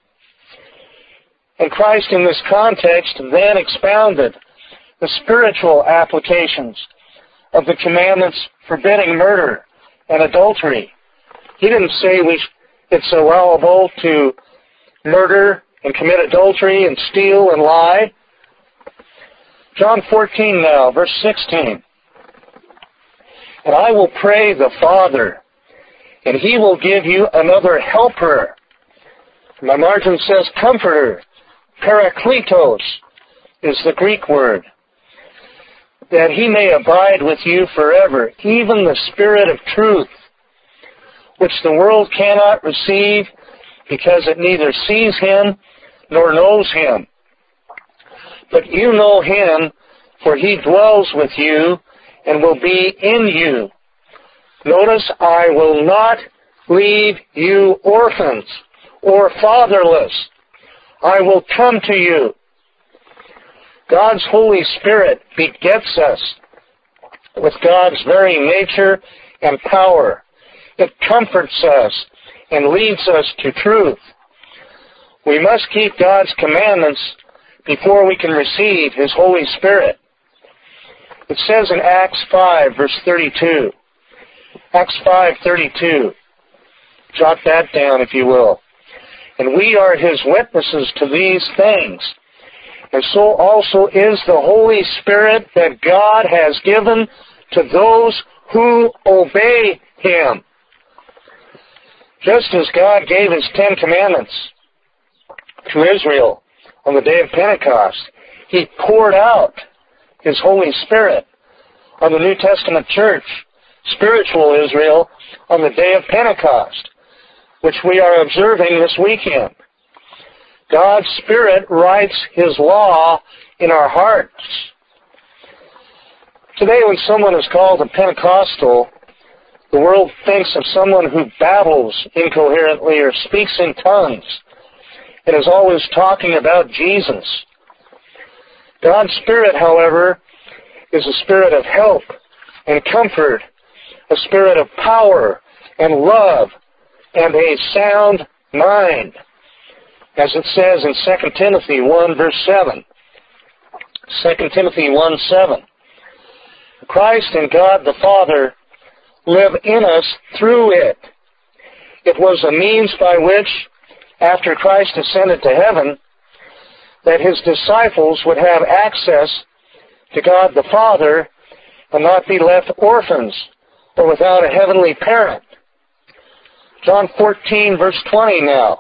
And Christ, in this context, then expounded the spiritual applications of the commandments forbidding murder and adultery. He didn't say we sh- it's allowable to murder and commit adultery and steal and lie. John fourteen now, verse sixteen. And I will pray the Father, and he will give you another helper. My margin says comforter, parakletos, is the Greek word. That he may abide with you forever, even the Spirit of truth, which the world cannot receive because it neither sees him nor knows him. But you know him, for he dwells with you and will be in you. Notice, I will not leave you orphans or fatherless. I will come to you. God's Holy Spirit begets us with God's very nature and power. It comforts us and leads us to truth. We must keep God's commandments before we can receive His Holy Spirit. It says in Acts five, verse thirty-two. Acts five, thirty-two. Jot that down, if you will. And we are His witnesses to these things. And so also is the Holy Spirit that God has given to those who obey Him. Just as God gave His Ten Commandments to Israel on the day of Pentecost, He poured out His Holy Spirit on the New Testament church, spiritual Israel, on the day of Pentecost, which we are observing this weekend. God's Spirit writes His law in our hearts. Today, when someone is called a Pentecostal, the world thinks of someone who babbles incoherently or speaks in tongues and is always talking about Jesus. God's Spirit, however, is a spirit of help and comfort, a spirit of power and love, and a sound mind, as it says in Second Timothy one, verse seven. Second Timothy one, seven. Christ and God the Father live in us through it. It was a means by which, after Christ ascended to heaven, that His disciples would have access to God the Father and not be left orphans or without a heavenly parent. John fourteen, verse twenty now.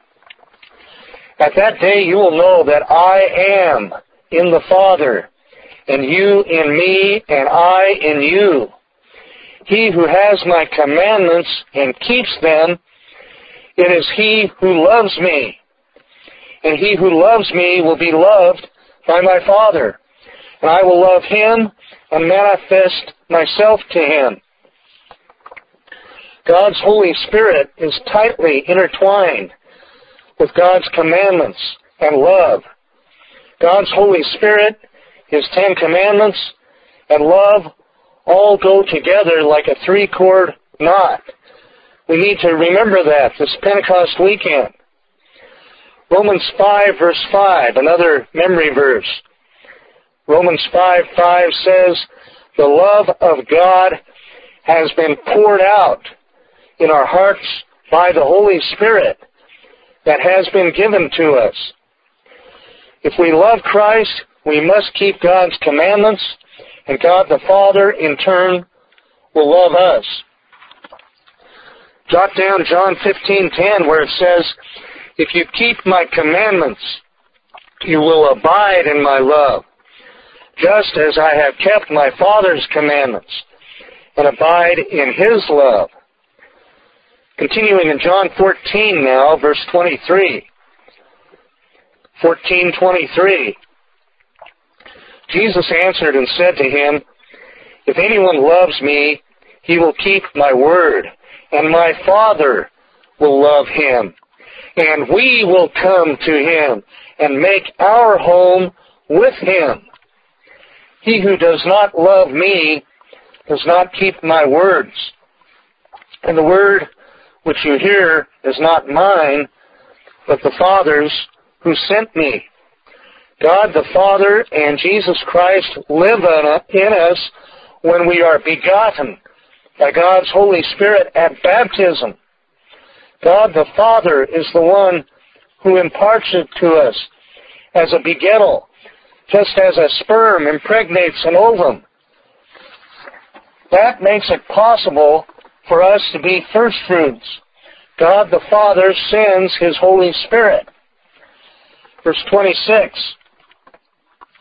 At that day you will know that I am in the Father, and you in me, and I in you. He who has my commandments and keeps them, it is he who loves me. And he who loves me will be loved by my Father, and I will love him and manifest myself to him. God's Holy Spirit is tightly intertwined with God's commandments and love. God's Holy Spirit, His Ten Commandments, and love all go together like a three-chord knot. We need to remember that this Pentecost weekend. Romans five, verse five, another memory verse. Romans five, five says, the love of God has been poured out in our hearts by the Holy Spirit that has been given to us. If we love Christ, we must keep God's commandments, and God the Father, in turn, will love us. Jot down John fifteen ten, where it says, if you keep my commandments, you will abide in my love, just as I have kept my Father's commandments and abide in His love. Continuing in John fourteen now, verse twenty-three. fourteen twenty-three. Jesus answered and said to him, if anyone loves me, he will keep my word, and my Father will love him, and we will come to him and make our home with him. He who does not love me does not keep my words. And the word which you hear is not mine, but the Father's who sent me. God the Father and Jesus Christ live in us when we are begotten by God's Holy Spirit at baptism. God the Father is the one who imparts it to us as a begettal, just as a sperm impregnates an ovum. That makes it possible for us to be first fruits. God the Father sends His Holy Spirit. Verse twenty-six.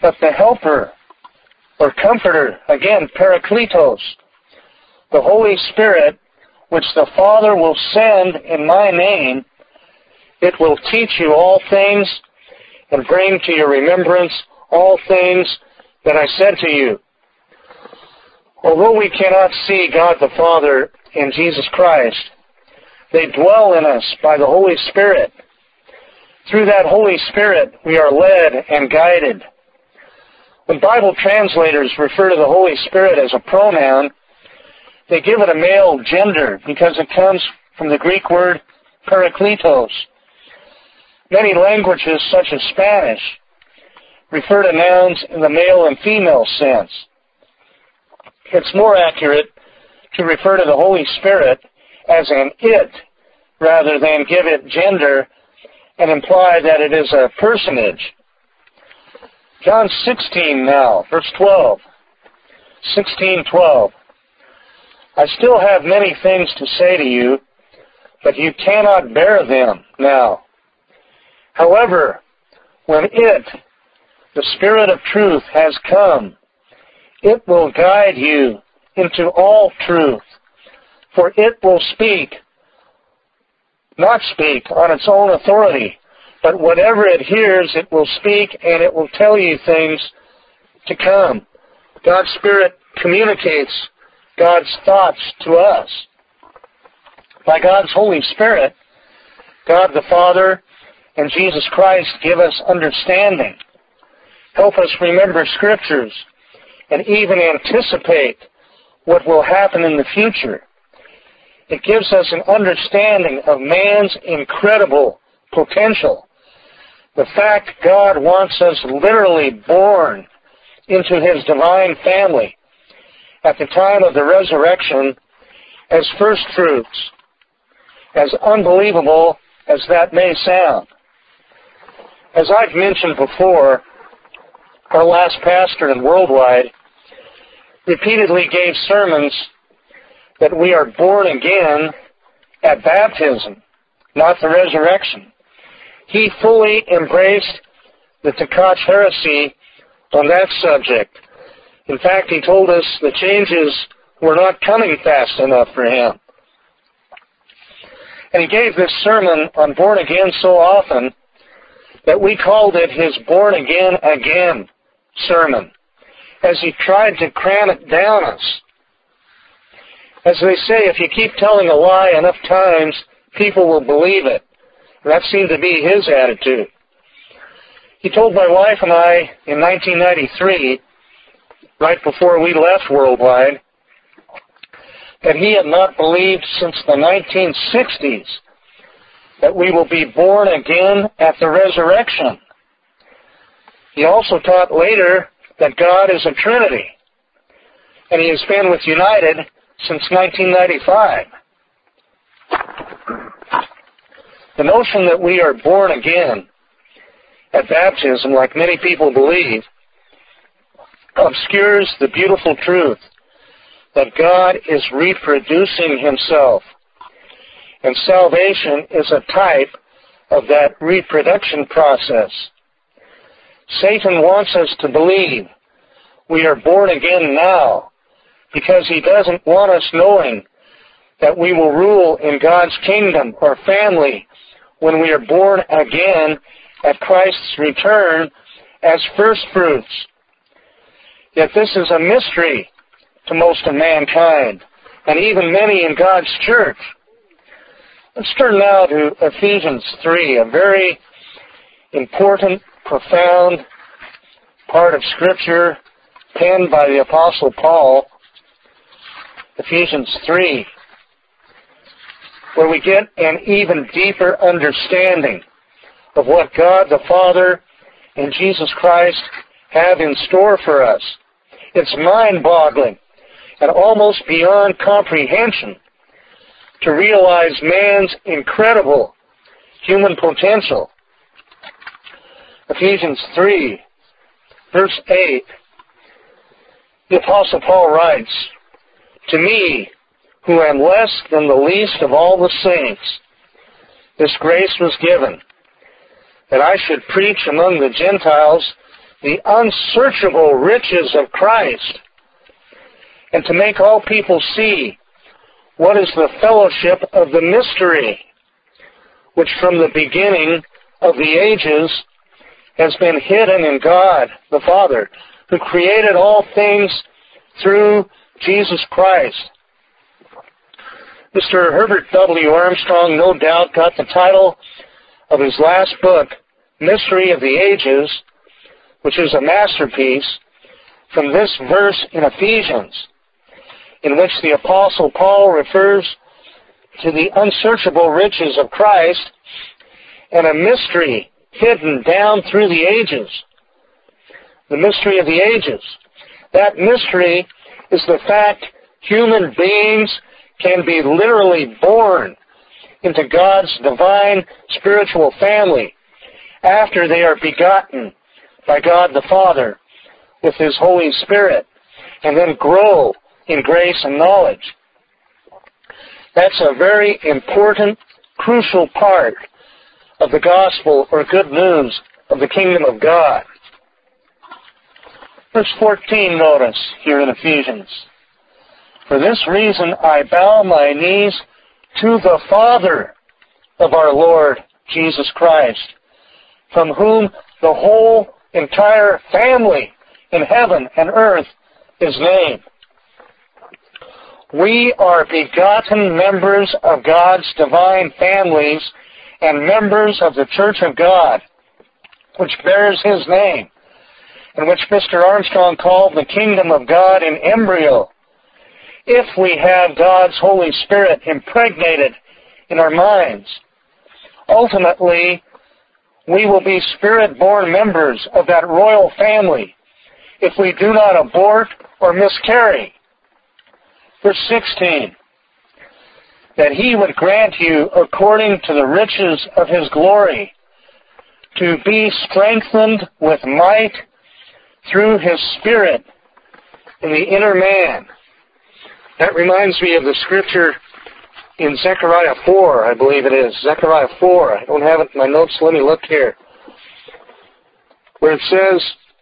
But the Helper, or Comforter, again, Parakletos, the Holy Spirit, which the Father will send in my name, it will teach you all things and bring to your remembrance all things that I said to you. Although we cannot see God the Father in Jesus Christ, they dwell in us by the Holy Spirit. Through that Holy Spirit, we are led and guided. When Bible translators refer to the Holy Spirit as a pronoun, they give it a male gender because it comes from the Greek word parakletos. Many languages, such as Spanish, refer to nouns in the male and female sense. It's more accurate to refer to the Holy Spirit as an it rather than give it gender and imply that it is a personage. John sixteen now, verse twelve. sixteen twelve. I still have many things to say to you, but you cannot bear them now. However, when it, the Spirit of truth, has come, it will guide you into all truth, for it will speak, not speak on its own authority, but whatever it hears, it will speak, and it will tell you things to come. God's Spirit communicates God's thoughts to us. By God's Holy Spirit, God the Father and Jesus Christ give us understanding, help us remember Scriptures, and even anticipate what will happen in the future. It gives us an understanding of man's incredible potential. The fact God wants us literally born into His divine family at the time of the resurrection as first fruits, as unbelievable as that may sound. As I've mentioned before, our last pastor in Worldwide repeatedly gave sermons that we are born again at baptism, not the resurrection. He fully embraced the Takach heresy on that subject. In fact, he told us the changes were not coming fast enough for him. And he gave this sermon on born again so often that we called it his born again again sermon, as he tried to cram it down us. As they say, if you keep telling a lie enough times, people will believe it. And that seemed to be his attitude. He told my wife and I in nineteen ninety-three, right before we left Worldwide, that he had not believed since the nineteen sixties that we will be born again at the resurrection. He also taught later that God is a Trinity, and he has been with United since nineteen ninety-five. The notion that we are born again at baptism, like many people believe, obscures the beautiful truth that God is reproducing himself, and salvation is a type of that reproduction process. Satan wants us to believe we are born again now because he doesn't want us knowing that we will rule in God's kingdom or family when we are born again at Christ's return as first fruits. Yet this is a mystery to most of mankind, and even many in God's church. Let's turn now to Ephesians three, a very important, profound part of Scripture penned by the Apostle Paul. Ephesians three, where we get an even deeper understanding of what God the Father and Jesus Christ have in store for us. It's mind-boggling and almost beyond comprehension to realize man's incredible human potential. Ephesians three, verse eight, the Apostle Paul writes, "To me, who am less than the least of all the saints, this grace was given, that I should preach among the Gentiles the unsearchable riches of Christ, and to make all people see what is the fellowship of the mystery, which from the beginning of the ages has been hidden in God the Father, who created all things through Jesus Christ. Mister Herbert W. Armstrong no doubt got the title of his last book, Mystery of the Ages, which is a masterpiece, from this verse in Ephesians, in which the Apostle Paul refers to the unsearchable riches of Christ and a mystery hidden down through the ages. The mystery of the ages. That mystery is the fact human beings can be literally born into God's divine spiritual family after they are begotten by God the Father with His Holy Spirit, and then grow in grace and knowledge. That's a very important, crucial part of the gospel or good news of the kingdom of God. Verse fourteen, notice here in Ephesians. For this reason I bow my knees to the Father of our Lord Jesus Christ, from whom the whole entire family in heaven and earth is named. We are begotten members of God's divine families and members of the Church of God, which bears His name, and which Mister Armstrong called the kingdom of God in embryo. If we have God's Holy Spirit impregnated in our minds, ultimately we will be Spirit-born members of that royal family if we do not abort or miscarry. Verse sixteen, that He would grant you, according to the riches of His glory, to be strengthened with might through His Spirit in the inner man. That reminds me of the scripture in Zechariah four, I believe it is. Zechariah four. I don't have it in my notes. Let me look here. Where it says,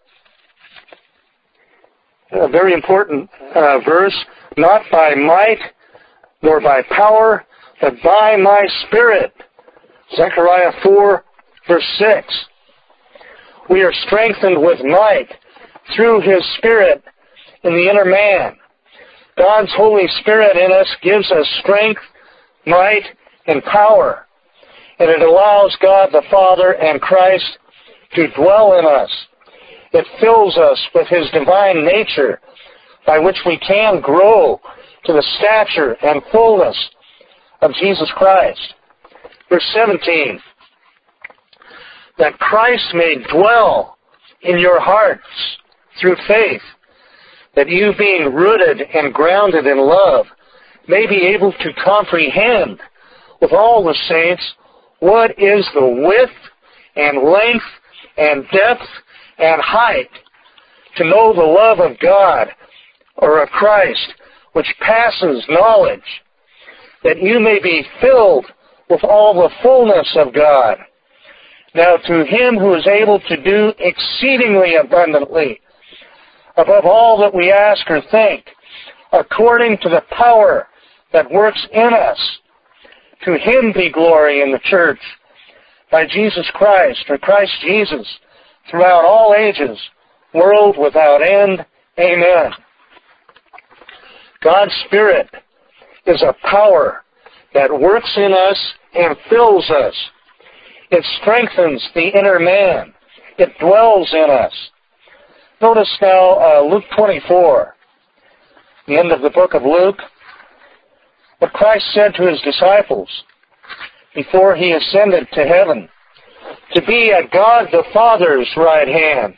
a very important uh, verse, not by might nor by power, but by my Spirit. Zechariah four, verse six. We are strengthened with might through His Spirit in the inner man. God's Holy Spirit in us gives us strength, might, and power. And it allows God the Father and Christ to dwell in us. It fills us with His divine nature, by which we can grow to the stature and fullness of Jesus Christ. Verse seventeen, that Christ may dwell in your hearts through faith, that you, being rooted and grounded in love, may be able to comprehend with all the saints what is the width and length and depth and height, to know the love of God or of Christ, which passes knowledge, that you may be filled with all the fullness of God. Now to Him who is able to do exceedingly abundantly, above all that we ask or think, according to the power that works in us, to Him be glory in the church by Jesus Christ, or Christ Jesus, throughout all ages, world without end. Amen. God's Spirit is a power that works in us and fills us. It strengthens the inner man. It dwells in us. Notice now uh, Luke twenty-four, the end of the book of Luke, what Christ said to His disciples before He ascended to heaven, to be at God the Father's right hand.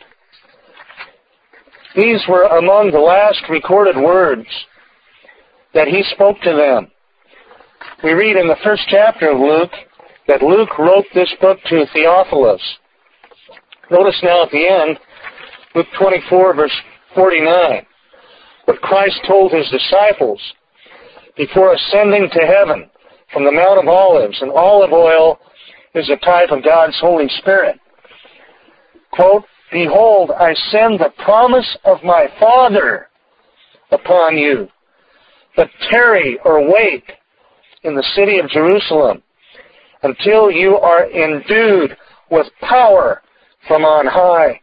These were among the last recorded words that He spoke to them. We read in the first chapter of Luke that Luke wrote this book to Theophilus. Notice now at the end, Luke twenty-four, verse forty-nine, what Christ told His disciples before ascending to heaven from the Mount of Olives. And olive oil is a type of God's Holy Spirit. Quote, Behold, I send the promise of my Father upon you. But tarry or wait in the city of Jerusalem until you are endued with power from on high.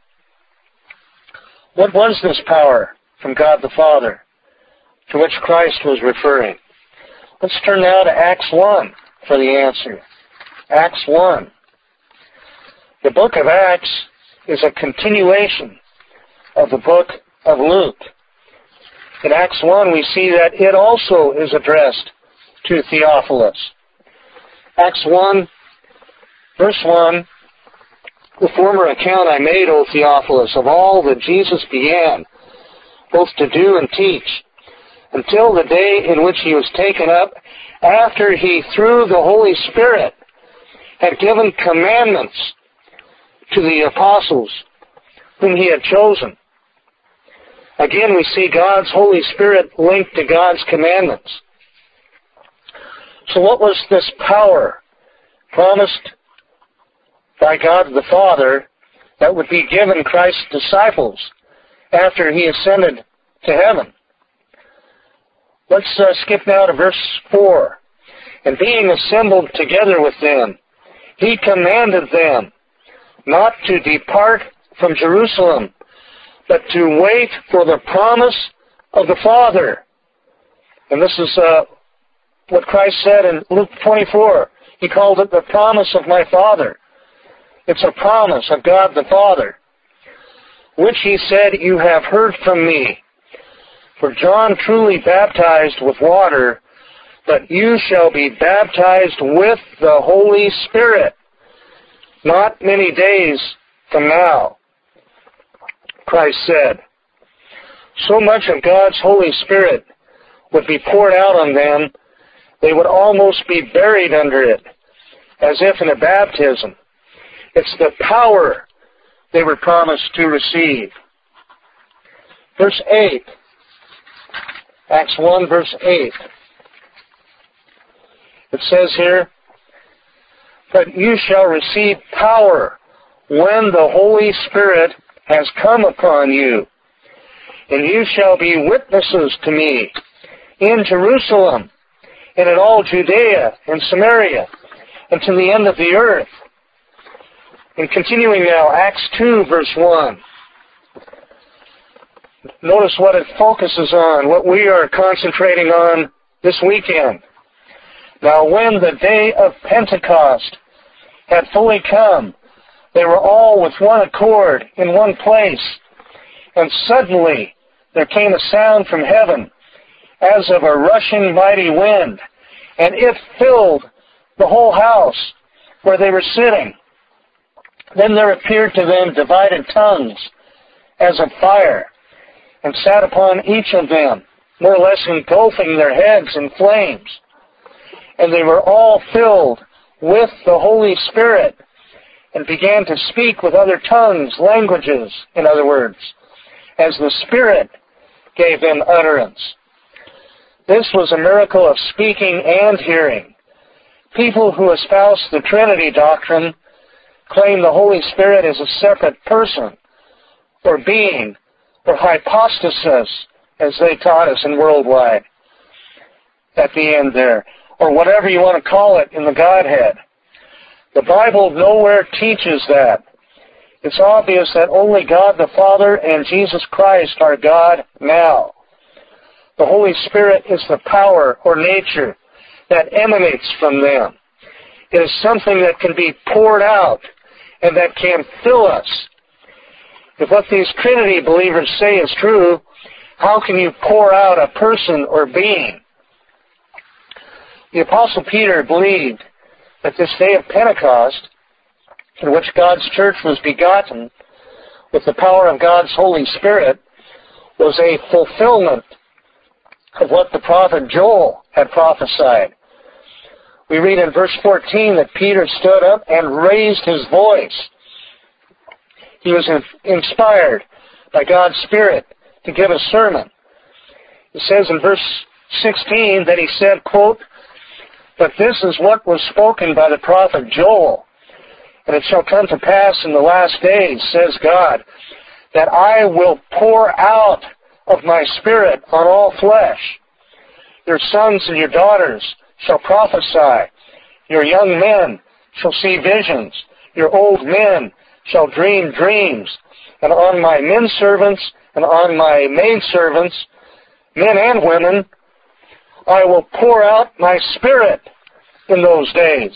What was this power from God the Father to which Christ was referring? Let's turn now to Acts one for the answer. Acts one. The book of Acts is a continuation of the book of Luke. In Acts one, we see that it also is addressed to Theophilus. Acts one, verse one, the former account I made, O Theophilus, of all that Jesus began, both to do and teach, until the day in which he was taken up, after he, through the Holy Spirit, had given commandments to the apostles whom he had chosen. Again, we see God's Holy Spirit linked to God's commandments. So what was this power promised by God the Father that would be given Christ's disciples after he ascended to heaven? Let's uh, skip now to verse four. And being assembled together with them, he commanded them not to depart from Jerusalem, but to wait for the promise of the Father. And this is uh, what Christ said in Luke twenty-four. He called it the promise of my Father. It's a promise of God the Father, which he said, you have heard from me. For John truly baptized with water, but you shall be baptized with the Holy Spirit not many days from now. Christ said, so much of God's Holy Spirit would be poured out on them, they would almost be buried under it, as if in a baptism. It's the power they were promised to receive. Verse eight, Acts one, verse eight. It says here, but you shall receive power when the Holy Spirit has come upon you, and you shall be witnesses to me in Jerusalem, and in all Judea and Samaria, and to the end of the earth. And continuing now, Acts two, verse one. Notice what it focuses on, what we are concentrating on this weekend. Now when the day of Pentecost had fully come, they were all with one accord in one place. And suddenly there came a sound from heaven as of a rushing mighty wind, and it filled the whole house where they were sitting. Then there appeared to them divided tongues as of fire, and sat upon each of them, more or less engulfing their heads in flames. And they were all filled with the Holy Spirit, and began to speak with other tongues, languages, in other words, as the Spirit gave them utterance. This was a miracle of speaking and hearing. People who espouse the Trinity doctrine claim the Holy Spirit is a separate person, or being, or hypostasis, as they taught us in Worldwide at the end there, or whatever you want to call it in the Godhead. The Bible nowhere teaches that. It's obvious that only God the Father and Jesus Christ are God now. The Holy Spirit is the power or nature that emanates from them. It is something that can be poured out and that can fill us. If what these Trinity believers say is true, how can you pour out a person or being? The Apostle Peter believed that this day of Pentecost, in which God's church was begotten with the power of God's Holy Spirit, was a fulfillment of what the prophet Joel had prophesied. We read in verse fourteen that Peter stood up and raised his voice. He was inspired by God's Spirit to give a sermon. It says in verse sixteen that he said, quote, but this is what was spoken by the prophet Joel. And it shall come to pass in the last days, says God, that I will pour out of my Spirit on all flesh. Your sons and your daughters shall prophesy. Your young men shall see visions. Your old men shall dream dreams. And on my men servants and on my maid servants, men and women, I will pour out my Spirit in those days.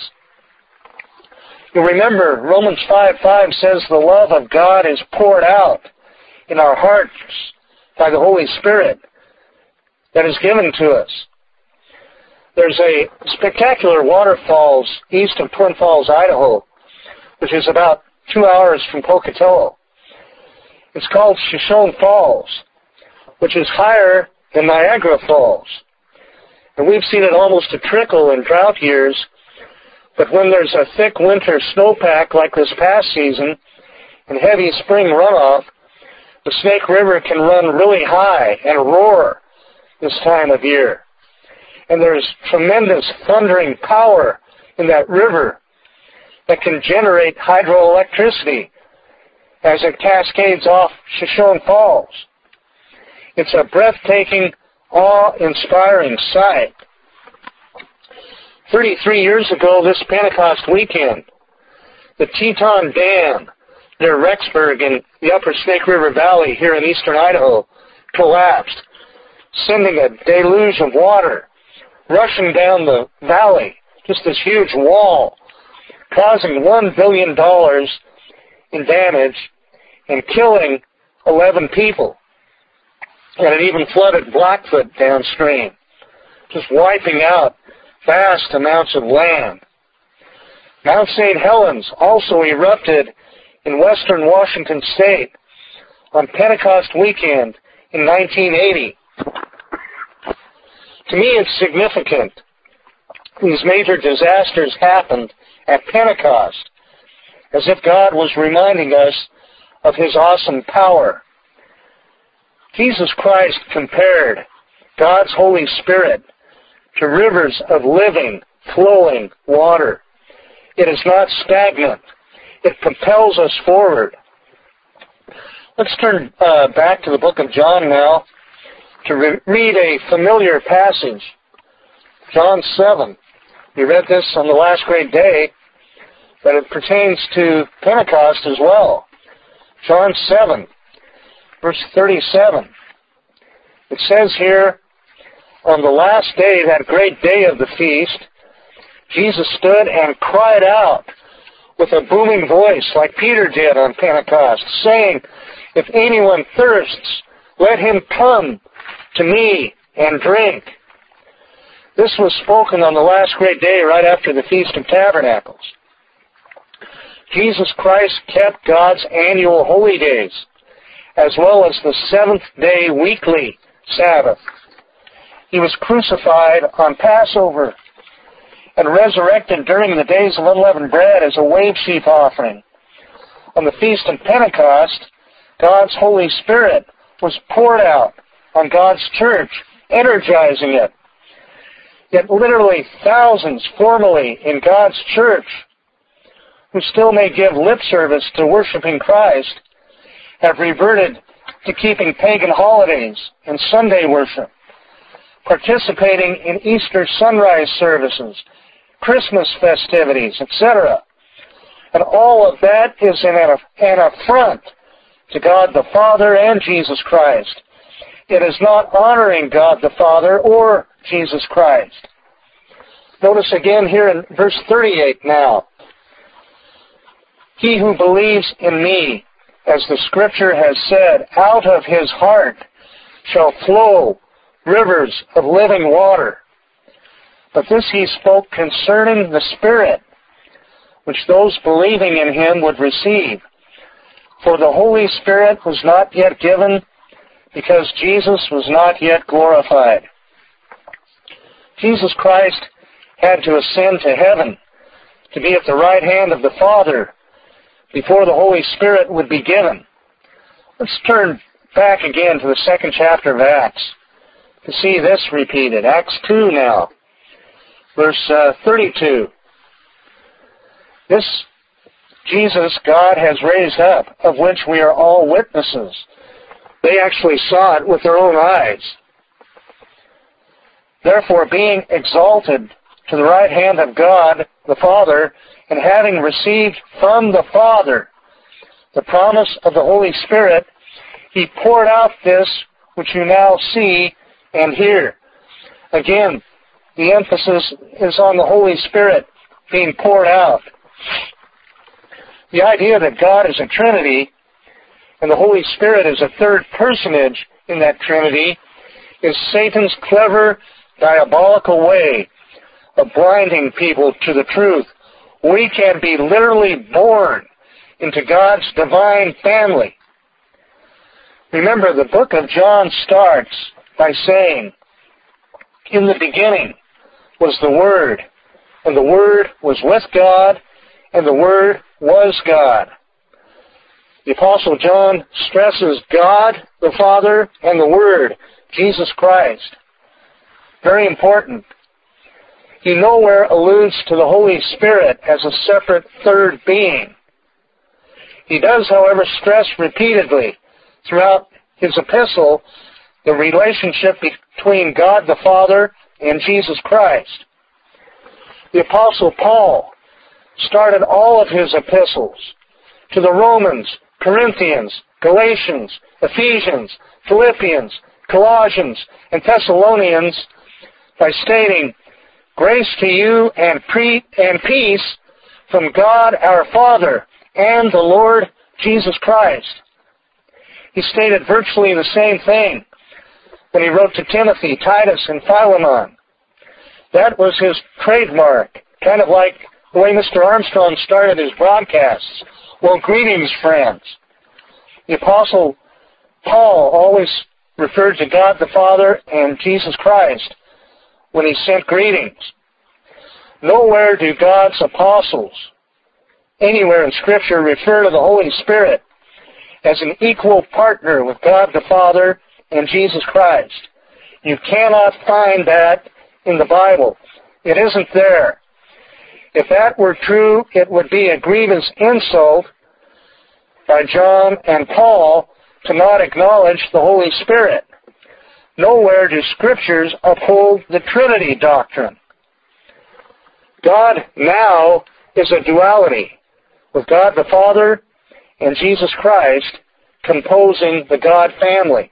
You remember, Romans five five says the love of God is poured out in our hearts by the Holy Spirit that is given to us. There's a spectacular waterfalls east of Twin Falls, Idaho, which is about two hours from Pocatello. It's called Shoshone Falls, which is higher than Niagara Falls. And we've seen it almost a trickle in drought years, but when there's a thick winter snowpack like this past season and heavy spring runoff, the Snake River can run really high and roar this time of year. And there's tremendous thundering power in that river that can generate hydroelectricity as it cascades off Shoshone Falls. It's a breathtaking, awe-inspiring sight. Thirty-three years ago this Pentecost weekend, the Teton Dam near Rexburg in the upper Snake River Valley here in eastern Idaho collapsed, sending a deluge of water rushing down the valley, just this huge wall, causing one billion dollars in damage and killing eleven people. And it even flooded Blackfoot downstream, just wiping out vast amounts of land. Mount Saint Helens also erupted in western Washington state on Pentecost weekend in nineteen eighty. To me, it's significant. These major disasters happened at Pentecost, as if God was reminding us of His awesome power. Jesus Christ compared God's Holy Spirit to rivers of living, flowing water. It is not stagnant. It propels us forward. Let's turn uh, back to the book of John now to re- read a familiar passage. John seven. We read this on the last great day, but it pertains to Pentecost as well. John seven, verse thirty-seven. It says here, on the last day, that great day of the feast, Jesus stood and cried out with a booming voice like Peter did on Pentecost, saying, "If anyone thirsts, let him come to me and drink." This was spoken on the last great day right after the Feast of Tabernacles. Jesus Christ kept God's annual holy days, as well as the seventh day weekly Sabbath. He was crucified on Passover and resurrected during the days of unleavened bread as a wave sheaf offering. On the Feast of Pentecost, God's Holy Spirit was poured out on God's church, energizing it. Yet literally thousands formerly in God's church, who still may give lip service to worshiping Christ, have reverted to keeping pagan holidays and Sunday worship, participating in Easter sunrise services, Christmas festivities, et cetera. And all of that is an, an affront to God the Father and Jesus Christ. It is not honoring God the Father or Jesus Christ. Notice again here in verse thirty-eight now. He who believes in me, as the Scripture has said, out of his heart shall flow rivers of living water. But this he spoke concerning the Spirit, which those believing in him would receive. For the Holy Spirit was not yet given, because Jesus was not yet glorified. Jesus Christ had to ascend to heaven to be at the right hand of the Father before the Holy Spirit would be given. Let's turn back again to the second chapter of Acts to see this repeated. Acts two now, verse uh, thirty-two. This Jesus, God has raised up, of which we are all witnesses. They actually saw it with their own eyes. Therefore, being exalted to the right hand of God the Father, and having received from the Father the promise of the Holy Spirit, He poured out this which you now see and hear. Again, the emphasis is on the Holy Spirit being poured out. The idea that God is a Trinity and the Holy Spirit is a third personage in that Trinity is Satan's clever, diabolical way of blinding people to the truth. We can be literally born into God's divine family. Remember, the book of John starts by saying, "In the beginning was the Word, and the Word was with God, and the Word was God." The Apostle John stresses God, the Father, and the Word, Jesus Christ. Very important. He nowhere alludes to the Holy Spirit as a separate third being. He does, however, stress repeatedly throughout his epistle the relationship between God the Father and Jesus Christ. The Apostle Paul started all of his epistles to the Romans, Corinthians, Galatians, Ephesians, Philippians, Colossians, and Thessalonians by stating, "Grace to you and, pre- and peace from God our Father and the Lord Jesus Christ." He stated virtually the same thing when he wrote to Timothy, Titus, and Philemon. That was his trademark, kind of like the way Mister Armstrong started his broadcasts. "Well, greetings, friends." The Apostle Paul always referred to God the Father and Jesus Christ when he sent greetings. Nowhere do God's apostles anywhere in Scripture refer to the Holy Spirit as an equal partner with God the Father and Jesus Christ. You cannot find that in the Bible. It isn't there. If that were true, it would be a grievous insult by John and Paul to not acknowledge the Holy Spirit. Nowhere do Scriptures uphold the Trinity doctrine. God now is a duality, with God the Father and Jesus Christ composing the God family.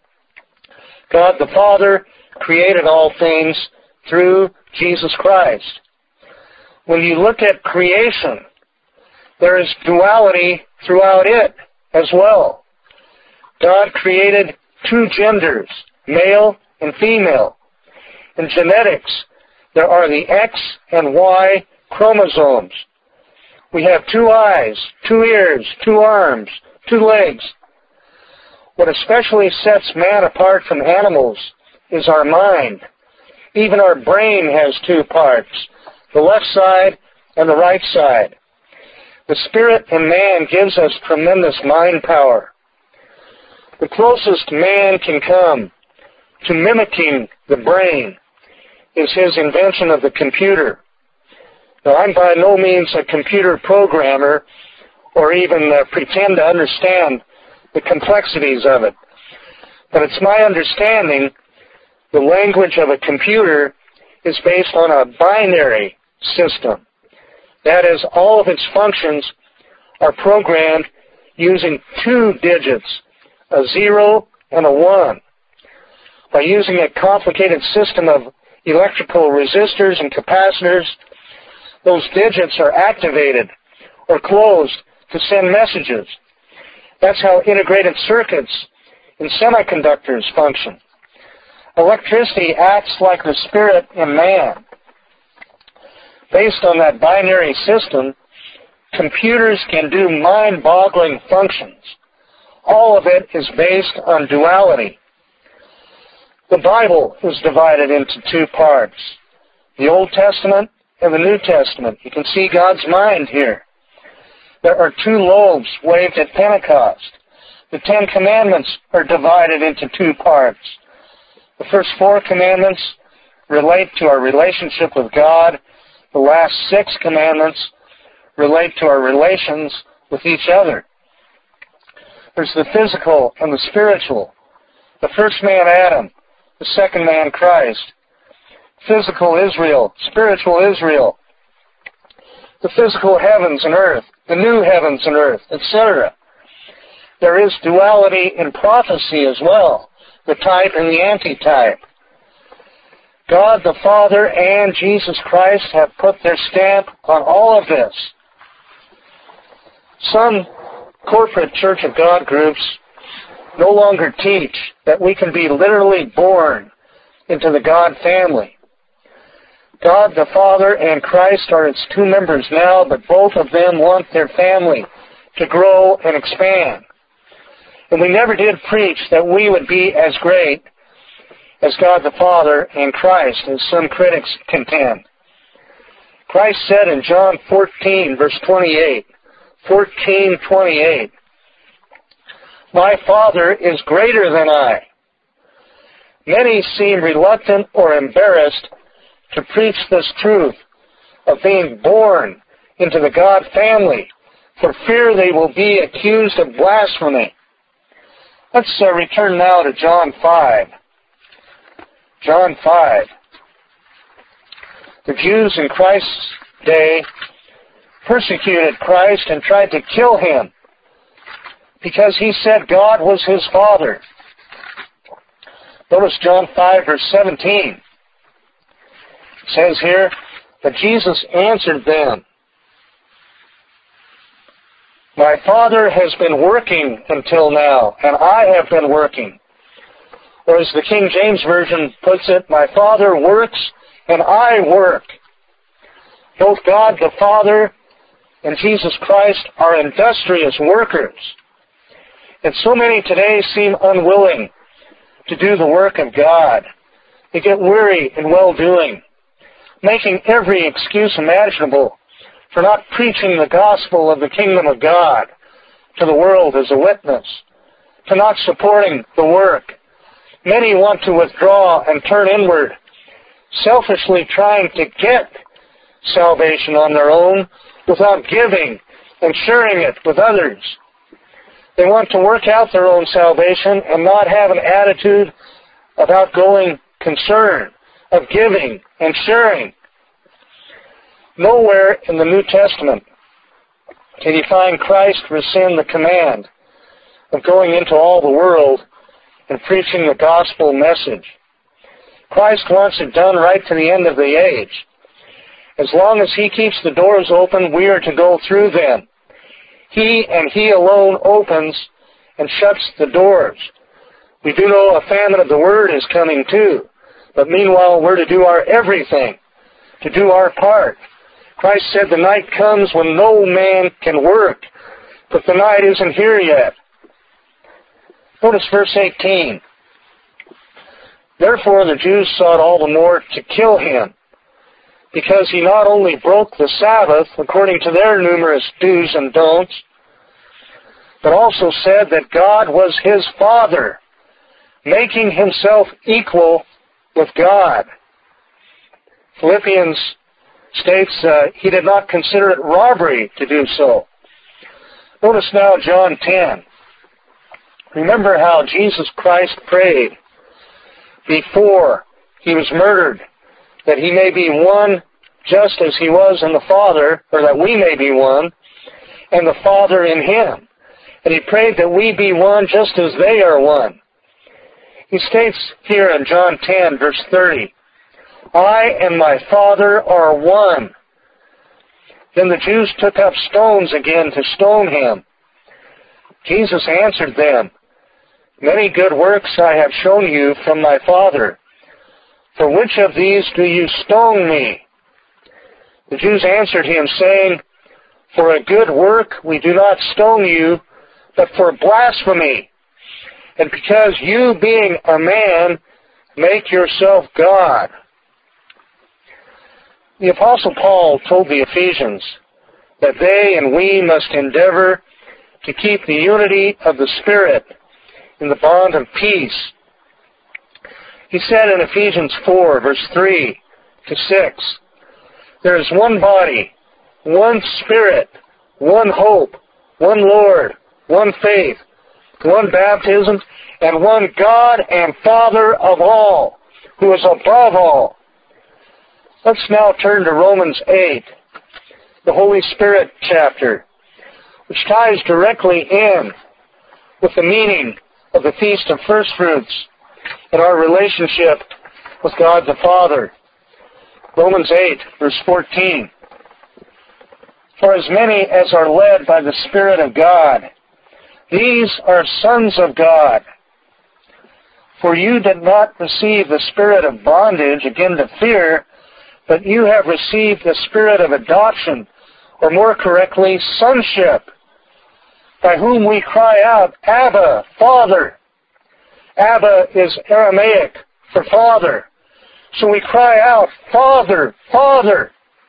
God the Father created all things through Jesus Christ. When you look at creation, there is duality throughout it as well. God created two genders, male and female. In genetics, there are the X and Y chromosomes. We have two eyes, two ears, two arms, two legs. What especially sets man apart from animals is our mind. Even our brain has two parts, the left side and the right side. The Spirit in man gives us tremendous mind power. The closest man can come to mimicking the brain is his invention of the computer. Now, I'm by no means a computer programmer or even uh, pretend to understand the complexities of it. But it's my understanding the language of a computer is based on a binary system. That is, all of its functions are programmed using two digits, a zero and a one. By using a complicated system of electrical resistors and capacitors, those digits are activated or closed to send messages. That's how integrated circuits in semiconductors function. Electricity acts like the Spirit in man. Based on that binary system, computers can do mind-boggling functions. All of it is based on duality. The Bible is divided into two parts, the Old Testament and the New Testament. You can see God's mind here. There are two lobes waved at Pentecost. The Ten Commandments are divided into two parts. The first four commandments relate to our relationship with God. The last six commandments relate to our relations with each other. There's the physical and the spiritual. The first man, Adam. The second man, Christ. Physical Israel. Spiritual Israel. The physical heavens and earth. The new heavens and earth, et cetera. There is duality in prophecy as well. The type and the antitype. God the Father and Jesus Christ have put their stamp on all of this. Some corporate Church of God groups no longer teach that we can be literally born into the God family. God the Father and Christ are its two members now, but both of them want their family to grow and expand. And we never did preach that we would be as great as God the Father and Christ, as some critics contend. Christ said in John fourteen, verse twenty-eight, fourteen twenty-eight, "My Father is greater than I." Many seem reluctant or embarrassed to preach this truth of being born into the God family for fear they will be accused of blasphemy. Let's uh, return now to John five. John five. The Jews in Christ's day persecuted Christ and tried to kill him because he said God was his Father. Notice John five, verse seventeen. It says here, "But Jesus answered them, 'My Father has been working until now, and I have been working.'" Or as the King James Version puts it, "My Father works and I work." Both God the Father and Jesus Christ are industrious workers. And so many today seem unwilling to do the work of God. They get weary in well-doing, making every excuse imaginable for not preaching the gospel of the kingdom of God to the world as a witness, to not supporting the work. Many want to withdraw and turn inward, selfishly trying to get salvation on their own without giving and sharing it with others. They want to work out their own salvation and not have an attitude of outgoing concern, of giving and sharing. Nowhere in the New Testament can you find Christ rescind the command of going into all the world and preaching the gospel message. Christ wants it done right to the end of the age. As long as he keeps the doors open, we are to go through them. He and he alone opens and shuts the doors. We do know a famine of the word is coming too, but meanwhile we're to do our everything, to do our part. Christ said the night comes when no man can work, but the night isn't here yet. Notice verse eighteen. "Therefore the Jews sought all the more to kill him, because he not only broke the Sabbath according to their numerous do's and don'ts, but also said that God was his Father, making himself equal with God." Philippians states uh, he did not consider it robbery to do so. Notice now John ten. Remember how Jesus Christ prayed before he was murdered, that he may be one just as he was in the Father, or that we may be one, and the Father in him. And he prayed that we be one just as they are one. He states here in John ten, verse thirty, "I and my Father are one." Then the Jews took up stones again to stone him. Jesus answered them, "Many good works I have shown you from my Father. For which of these do you stone me?" The Jews answered him, saying, "For a good work we do not stone you, but for blasphemy, and because you, being a man, make yourself God." The Apostle Paul told the Ephesians that they and we must endeavor to keep the unity of the Spirit in the bond of peace. He said in Ephesians four, verse three to six, "There is one body one Spirit, one hope, one Lord, one faith, one baptism, and one God and Father of all, who is above all. Let's now turn to Romans eight, the Holy Spirit chapter, which ties directly in with the meaning of the Feast of First Fruits and our relationship with God the Father. Romans eight, verse fourteen. For as many as are led by the Spirit of God, these are sons of God. For you did not receive the spirit of bondage again to fear, but you have received the spirit of adoption, or more correctly, sonship, by whom we cry out, Abba, Father. Abba is Aramaic for Father. So we cry out, Father, Father.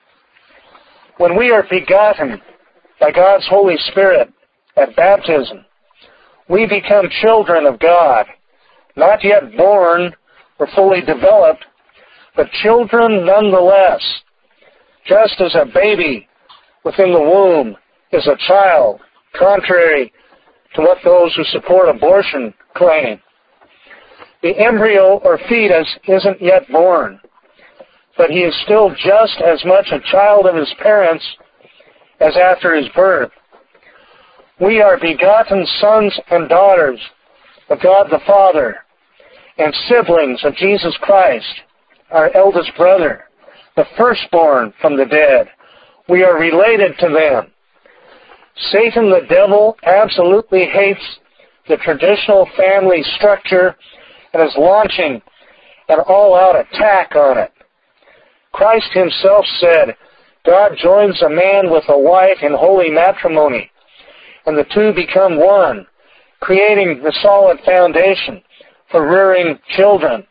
When we are begotten by God's Holy Spirit at baptism, we become children of God, not yet born or fully developed, but children nonetheless, just as a baby within the womb is a child, contrary to what those who support abortion claim. The embryo or fetus isn't yet born, but he is still just as much a child of his parents as after his birth. We are begotten sons and daughters of God the Father and siblings of Jesus Christ, our eldest brother, the firstborn from the dead. We are related to them. Satan, the devil, absolutely hates the traditional family structure and is launching an all-out attack on it. Christ himself said, God joins a man with a wife in holy matrimony, and the two become one, creating the solid foundation for rearing children.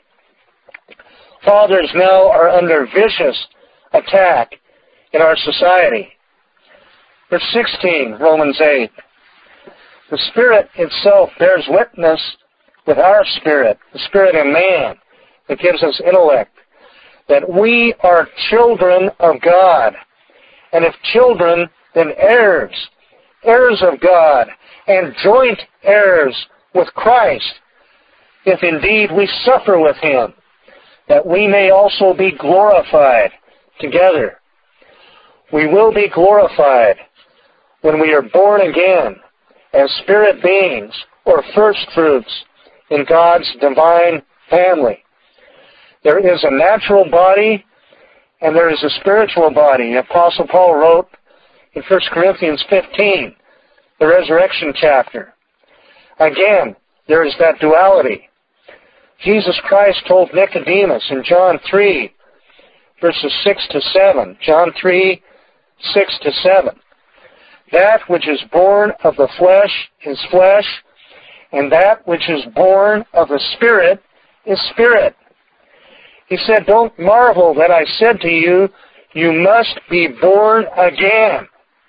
Fathers now are under vicious attack in our society. Verse sixteen, Romans eight. The Spirit itself bears witness with our spirit, the spirit in man that gives us intellect, that we are children of God. And if children, then heirs, heirs of God, and joint heirs with Christ, if indeed we suffer with him, that we may also be glorified together. We will be glorified when we are born again as spirit beings or first fruits in God's divine family. There is a natural body and there is a spiritual body. The Apostle Paul wrote in First Corinthians fifteen, the resurrection chapter. Again, there is that duality. Jesus Christ told Nicodemus in John three, verses six to seven, John three, six to seven, that which is born of the flesh is flesh, and that which is born of the Spirit is spirit. He said, don't marvel that I said to you, you must be born again.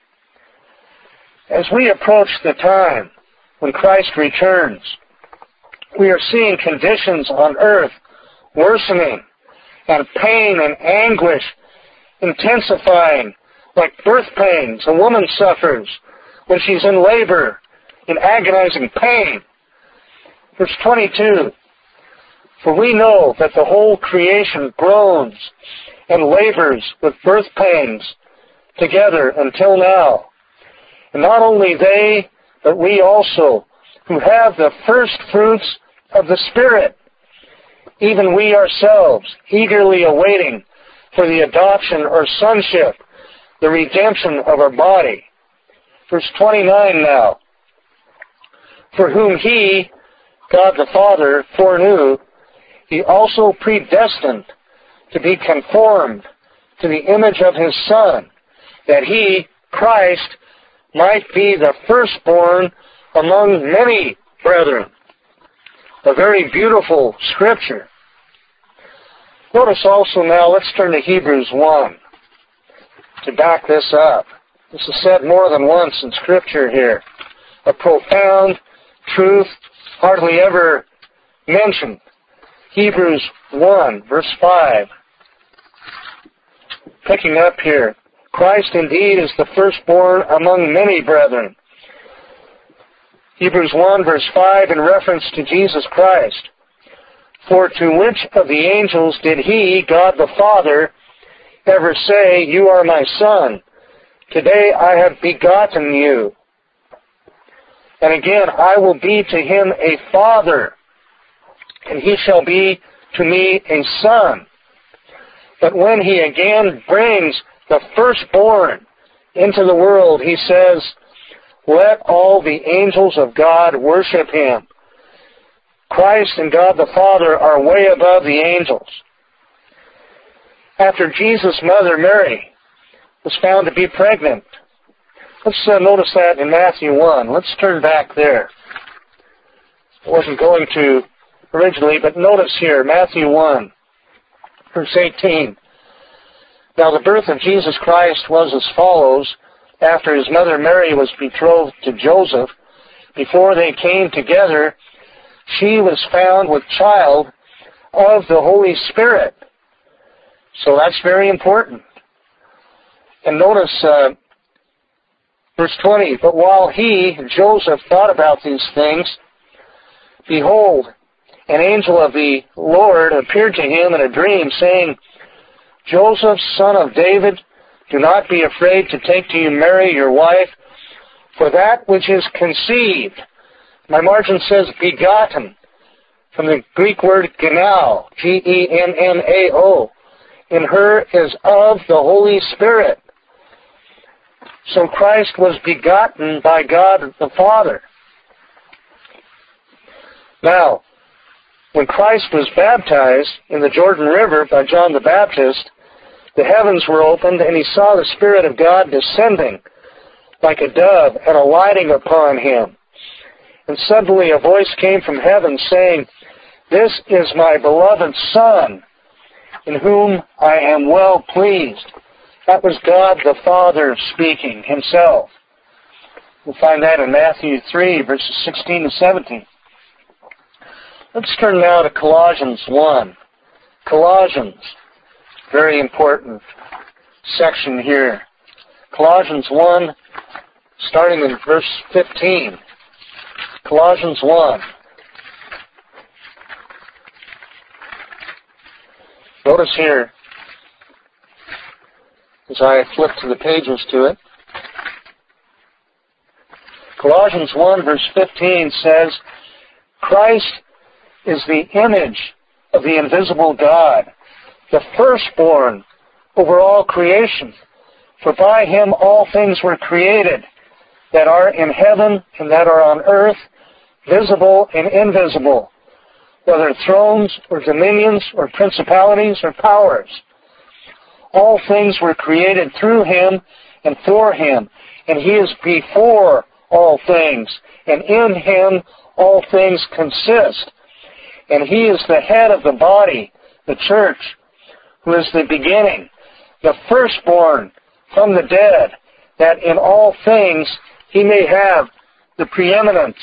As we approach the time when Christ returns, we are seeing conditions on earth worsening and pain and anguish intensifying like birth pains a woman suffers when she's in labor in agonizing pain. Verse twenty-two, for we know that the whole creation groans and labors with birth pains together until now. And not only they, but we also, who have the first fruits of the Spirit, even we ourselves, eagerly awaiting for the adoption or sonship, the redemption of our body. Verse twenty-nine now. For whom he, God the Father, foreknew, he also predestined to be conformed to the image of his Son, that he, Christ, might be the firstborn among many brethren. A very beautiful scripture. Notice also now, let's turn to Hebrews one to back this up. This is said more than once in Scripture here. A profound truth hardly ever mentioned. Hebrews one, verse five. Picking up here. Christ indeed is the firstborn among many brethren. Hebrews one verse five in reference to Jesus Christ. For to which of the angels did he, God the Father, ever say, You are my Son, today I have begotten you? And again, I will be to him a father, and he shall be to me a son. But when he again brings the firstborn into the world, he says, Let all the angels of God worship him. Christ and God the Father are way above the angels. After Jesus' mother, Mary, was found to be pregnant. Let's uh, notice that in Matthew one. Let's turn back there. I wasn't going to originally, but notice here, Matthew one, verse eighteen. Now the birth of Jesus Christ was as follows. After his mother Mary was betrothed to Joseph, before they came together, she was found with child of the Holy Spirit. So that's very important. And notice uh, verse twenty, But while he, Joseph, thought about these things, behold, an angel of the Lord appeared to him in a dream, saying, Joseph, son of David, do not be afraid to take to you Mary, your wife, for that which is conceived, my margin says begotten, from the Greek word genao, G E N N A O, in her is of the Holy Spirit. So Christ was begotten by God the Father. Now, when Christ was baptized in the Jordan River by John the Baptist, the heavens were opened, and he saw the Spirit of God descending like a dove and alighting upon him. And suddenly a voice came from heaven saying, This is my beloved Son, in whom I am well pleased. That was God the Father speaking himself. We'll find that in Matthew three, verses sixteen and seventeen. Let's turn now to Colossians one. Colossians, very important section here. Colossians one, starting in verse fifteen. Colossians one. Notice here, as I flip to the pages to it, Colossians one, verse fifteen says, Christ is the image of the invisible God, the firstborn over all creation. For by him all things were created, that are in heaven and that are on earth, visible and invisible, whether thrones or dominions or principalities or powers. All things were created through him and for him, and he is before all things, and in him all things consist. And he is the head of the body, the church, who is the beginning, the firstborn from the dead, that in all things he may have the preeminence.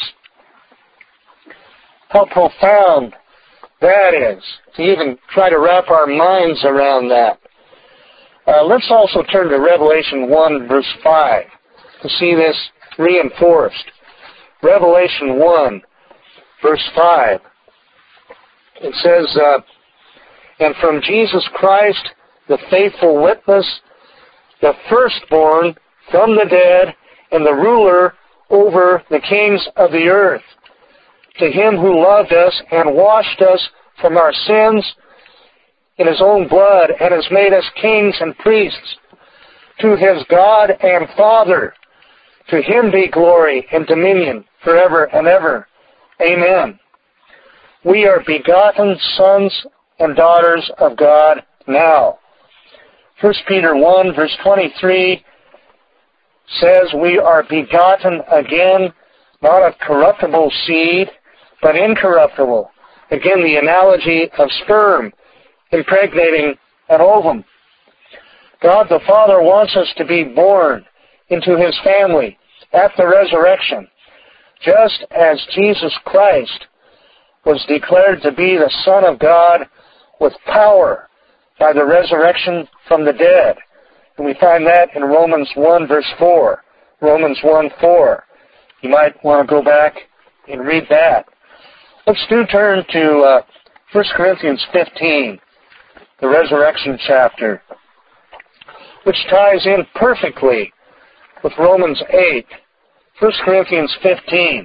How profound that is, to even try to wrap our minds around that. Uh, let's also turn to Revelation one, verse five, to see this reinforced. Revelation one, verse five. It says, uh, And from Jesus Christ, the faithful witness, the firstborn from the dead, and the ruler over the kings of the earth, to him who loved us and washed us from our sins in his own blood, and has made us kings and priests, to his God and Father, to him be glory and dominion forever and ever. Amen. We are begotten sons and daughters of God now. First Peter one, verse twenty-three says we are begotten again, not of corruptible seed, but incorruptible. Again, the analogy of sperm impregnating an ovum. God the Father wants us to be born into his family at the resurrection, just as Jesus Christ was declared to be the Son of God with power by the resurrection from the dead. And we find that in Romans one, verse four. Romans one, four. You might want to go back and read that. Let's do turn to uh, First Corinthians fifteen, the resurrection chapter, which ties in perfectly with Romans eight. First Corinthians fifteen.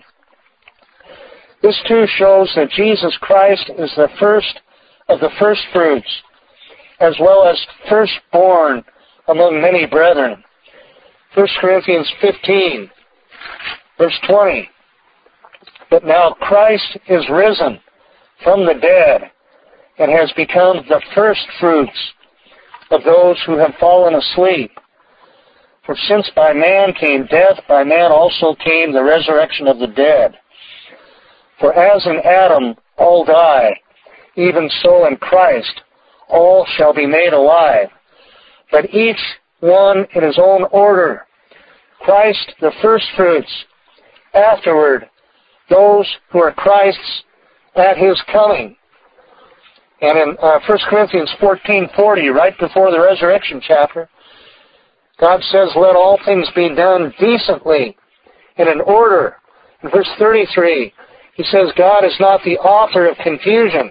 This too shows that Jesus Christ is the first of the first fruits, as well as firstborn among many brethren. First Corinthians fifteen, verse twenty. But now Christ is risen from the dead and has become the first fruits of those who have fallen asleep. For since by man came death, by man also came the resurrection of the dead. For as in Adam all die, even so in Christ all shall be made alive, but each one in his own order. Christ the firstfruits, afterward those who are Christ's at his coming. And in uh, First Corinthians fourteen forty, right before the resurrection chapter, God says, let all things be done decently and in order. In verse thirty-three, he says, God is not the author of confusion.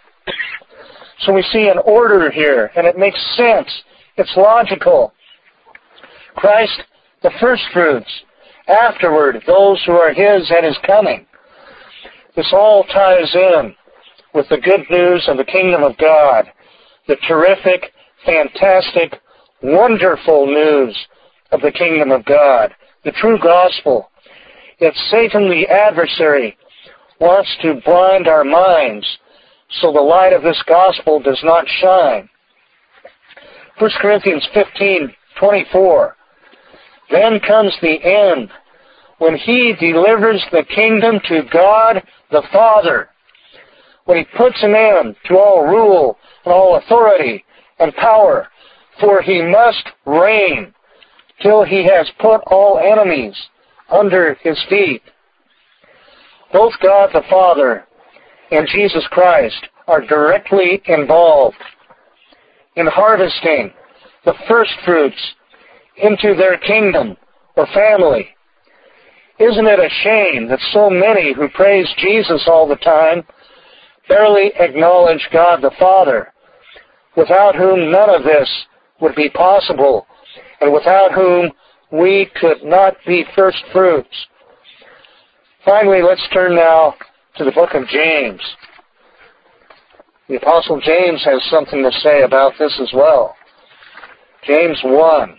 So we see an order here, and it makes sense. It's logical. Christ, the firstfruits. Afterward, those who are his at his coming. This all ties in with the good news of the kingdom of God, the terrific, fantastic, wonderful news of the kingdom of God, the true gospel. Yet Satan, the adversary, wants to blind our minds so the light of this gospel does not shine. First Corinthians fifteen twenty-four. Then comes the end, when he delivers the kingdom to God the Father, when he puts an end to all rule and all authority and power, for he must reign till he has put all enemies under his feet. Both God the Father and Jesus Christ are directly involved in harvesting the first fruits into their kingdom or family. Isn't it a shame that so many who praise Jesus all the time barely acknowledge God the Father, without whom none of this would be possible, and without whom we could not be first fruits? Finally, let's turn now to the book of James. The Apostle James has something to say about this as well. James one,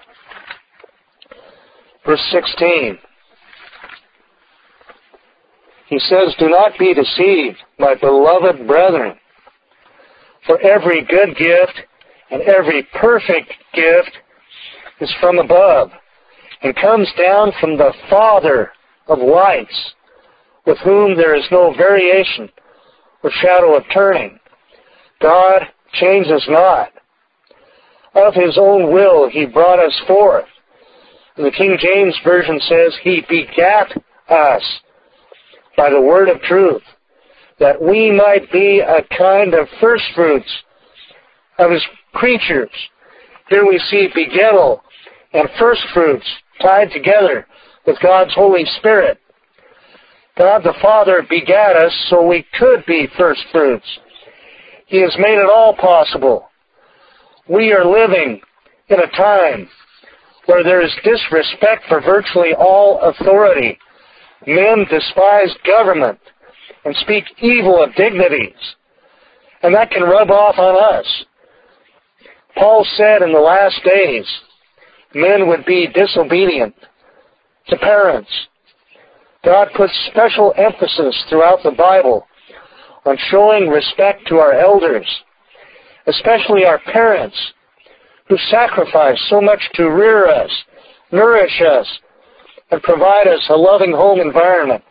verse sixteen. He says, do not be deceived, my beloved brethren, for every good gift and every perfect gift is from above, and comes down from the Father of lights, with whom there is no variation or shadow of turning. God changes not. Of his own will he brought us forth. And the King James Version says, he begat us by the word of truth, that we might be a kind of firstfruits of his creatures. Here we see begettal and firstfruits tied together with God's Holy Spirit. God the Father begat us so we could be firstfruits. He has made it all possible. We are living in a time where there is disrespect for virtually all authority. Men despise government and speak evil of dignities, and that can rub off on us. Paul said in the last days, men would be disobedient to parents. God puts special emphasis throughout the Bible on showing respect to our elders, especially our parents, who sacrifice so much to rear us, nourish us, and provide us a loving home environment.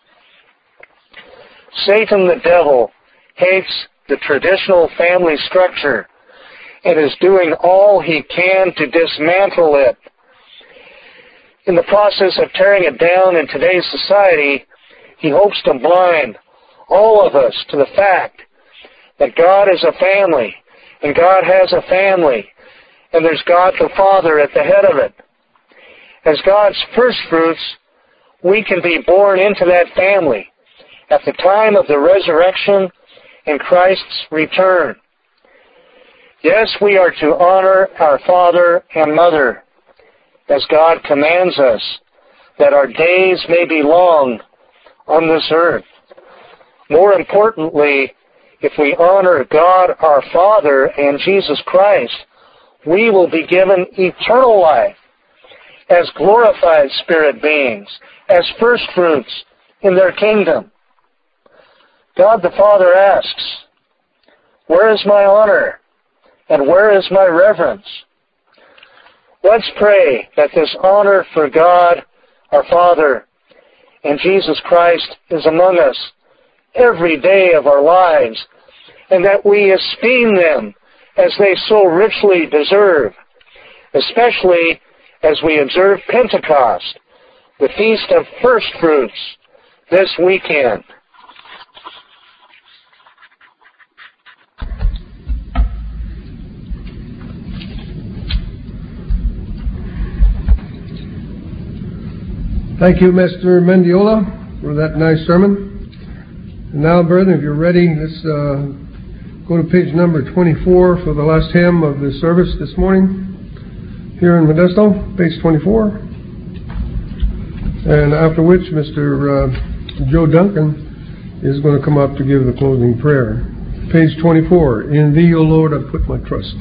Satan, the devil, hates the traditional family structure and is doing all he can to dismantle it. In the process of tearing it down in today's society, he hopes to blind all of us to the fact that God is a family, and God has a family, and there's God the Father at the head of it. As God's first fruits, we can be born into that family at the time of the resurrection and Christ's return. Yes, we are to honor our father and mother, as God commands us, that our days may be long on this earth. More importantly, if we honor God our Father and Jesus Christ, we will be given eternal life as glorified spirit beings, as first fruits in their kingdom. God the Father asks, where is my honor and where is my reverence? Let's pray that this honor for God our Father and Jesus Christ is among us every day of our lives, and that we esteem them as they so richly deserve, especially as we observe Pentecost, the Feast of First Fruits, this weekend. Thank you, Mister Mendiola, for that nice sermon. And now, brethren, if you're ready, let's uh, go to page number twenty-four for the last hymn of the service this morning here in Modesto, page twenty-four. And after which, Mister Uh, Joe Duncan is going to come up to give the closing prayer. Page twenty-four, In Thee, O Lord, I put my trust.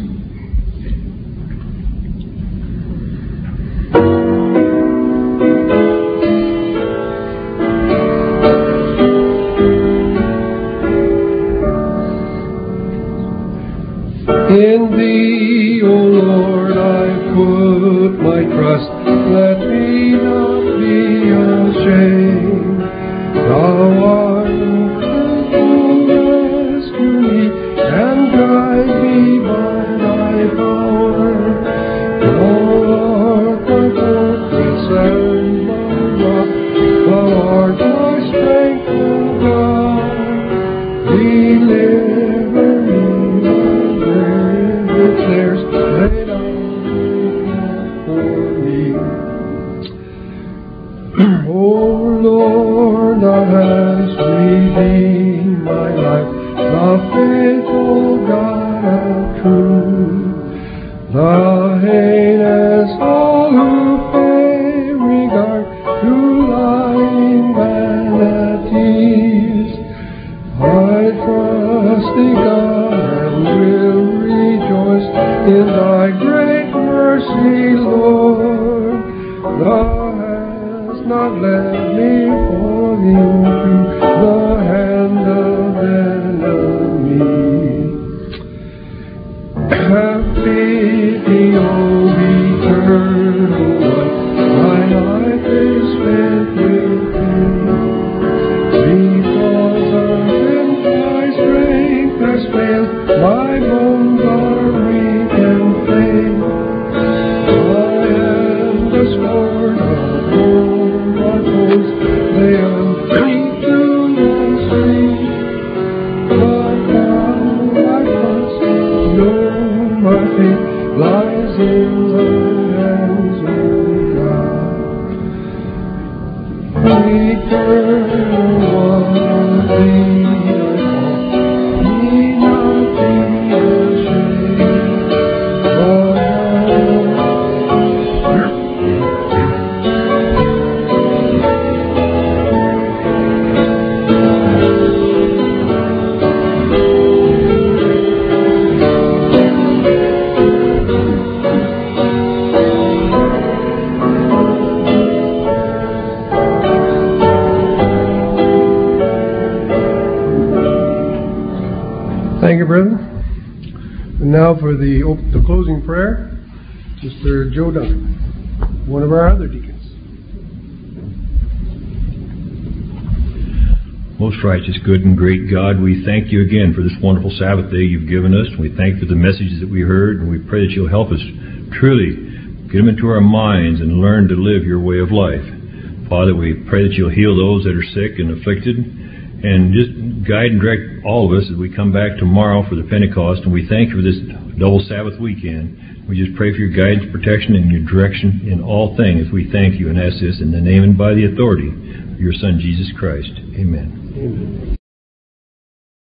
In Thee, O Lord, I put my trust. Let me not be ashamed. Thou art who rescue me and guide me by Thy power. Thou art my fortress and my rock. Thou art my strength, O God. Deliver me. There's laid out for me. O Lord, Thou hast redeemed my life, Thou faithful God and true. Thou hatest all who pay regard to lying vanities. I trust Thee, God, and will rejoice in Thy great mercy, Lord. Thou hast not let me fall into the hand of enemy. Have pity, O eternal One, my life is spent with Thee. Because of Thy strength has failed, my bones are weak and faint. I am the scorn of all my foes, they entreat to and sleep. But now I must know my fate lies in the hands of God. Eternal One, Thee I call, be not be ashamed. Thank you, brother. And now for the, the closing prayer, Mister Joe Duncan, one of our other deacons. Most righteous, good, and great God, we thank You again for this wonderful Sabbath day You've given us. We thank You for the messages that we heard, and we pray that You'll help us truly get them into our minds and learn to live Your way of life. Father, we pray that You'll heal those that are sick and afflicted, And just guide and direct all of us as we come back tomorrow for the Pentecost. And we thank you for this double Sabbath weekend. We just pray for your guidance, protection, and your direction in all things. We thank you and ask this in the name and by the authority of your Son, Jesus Christ. Amen. Amen.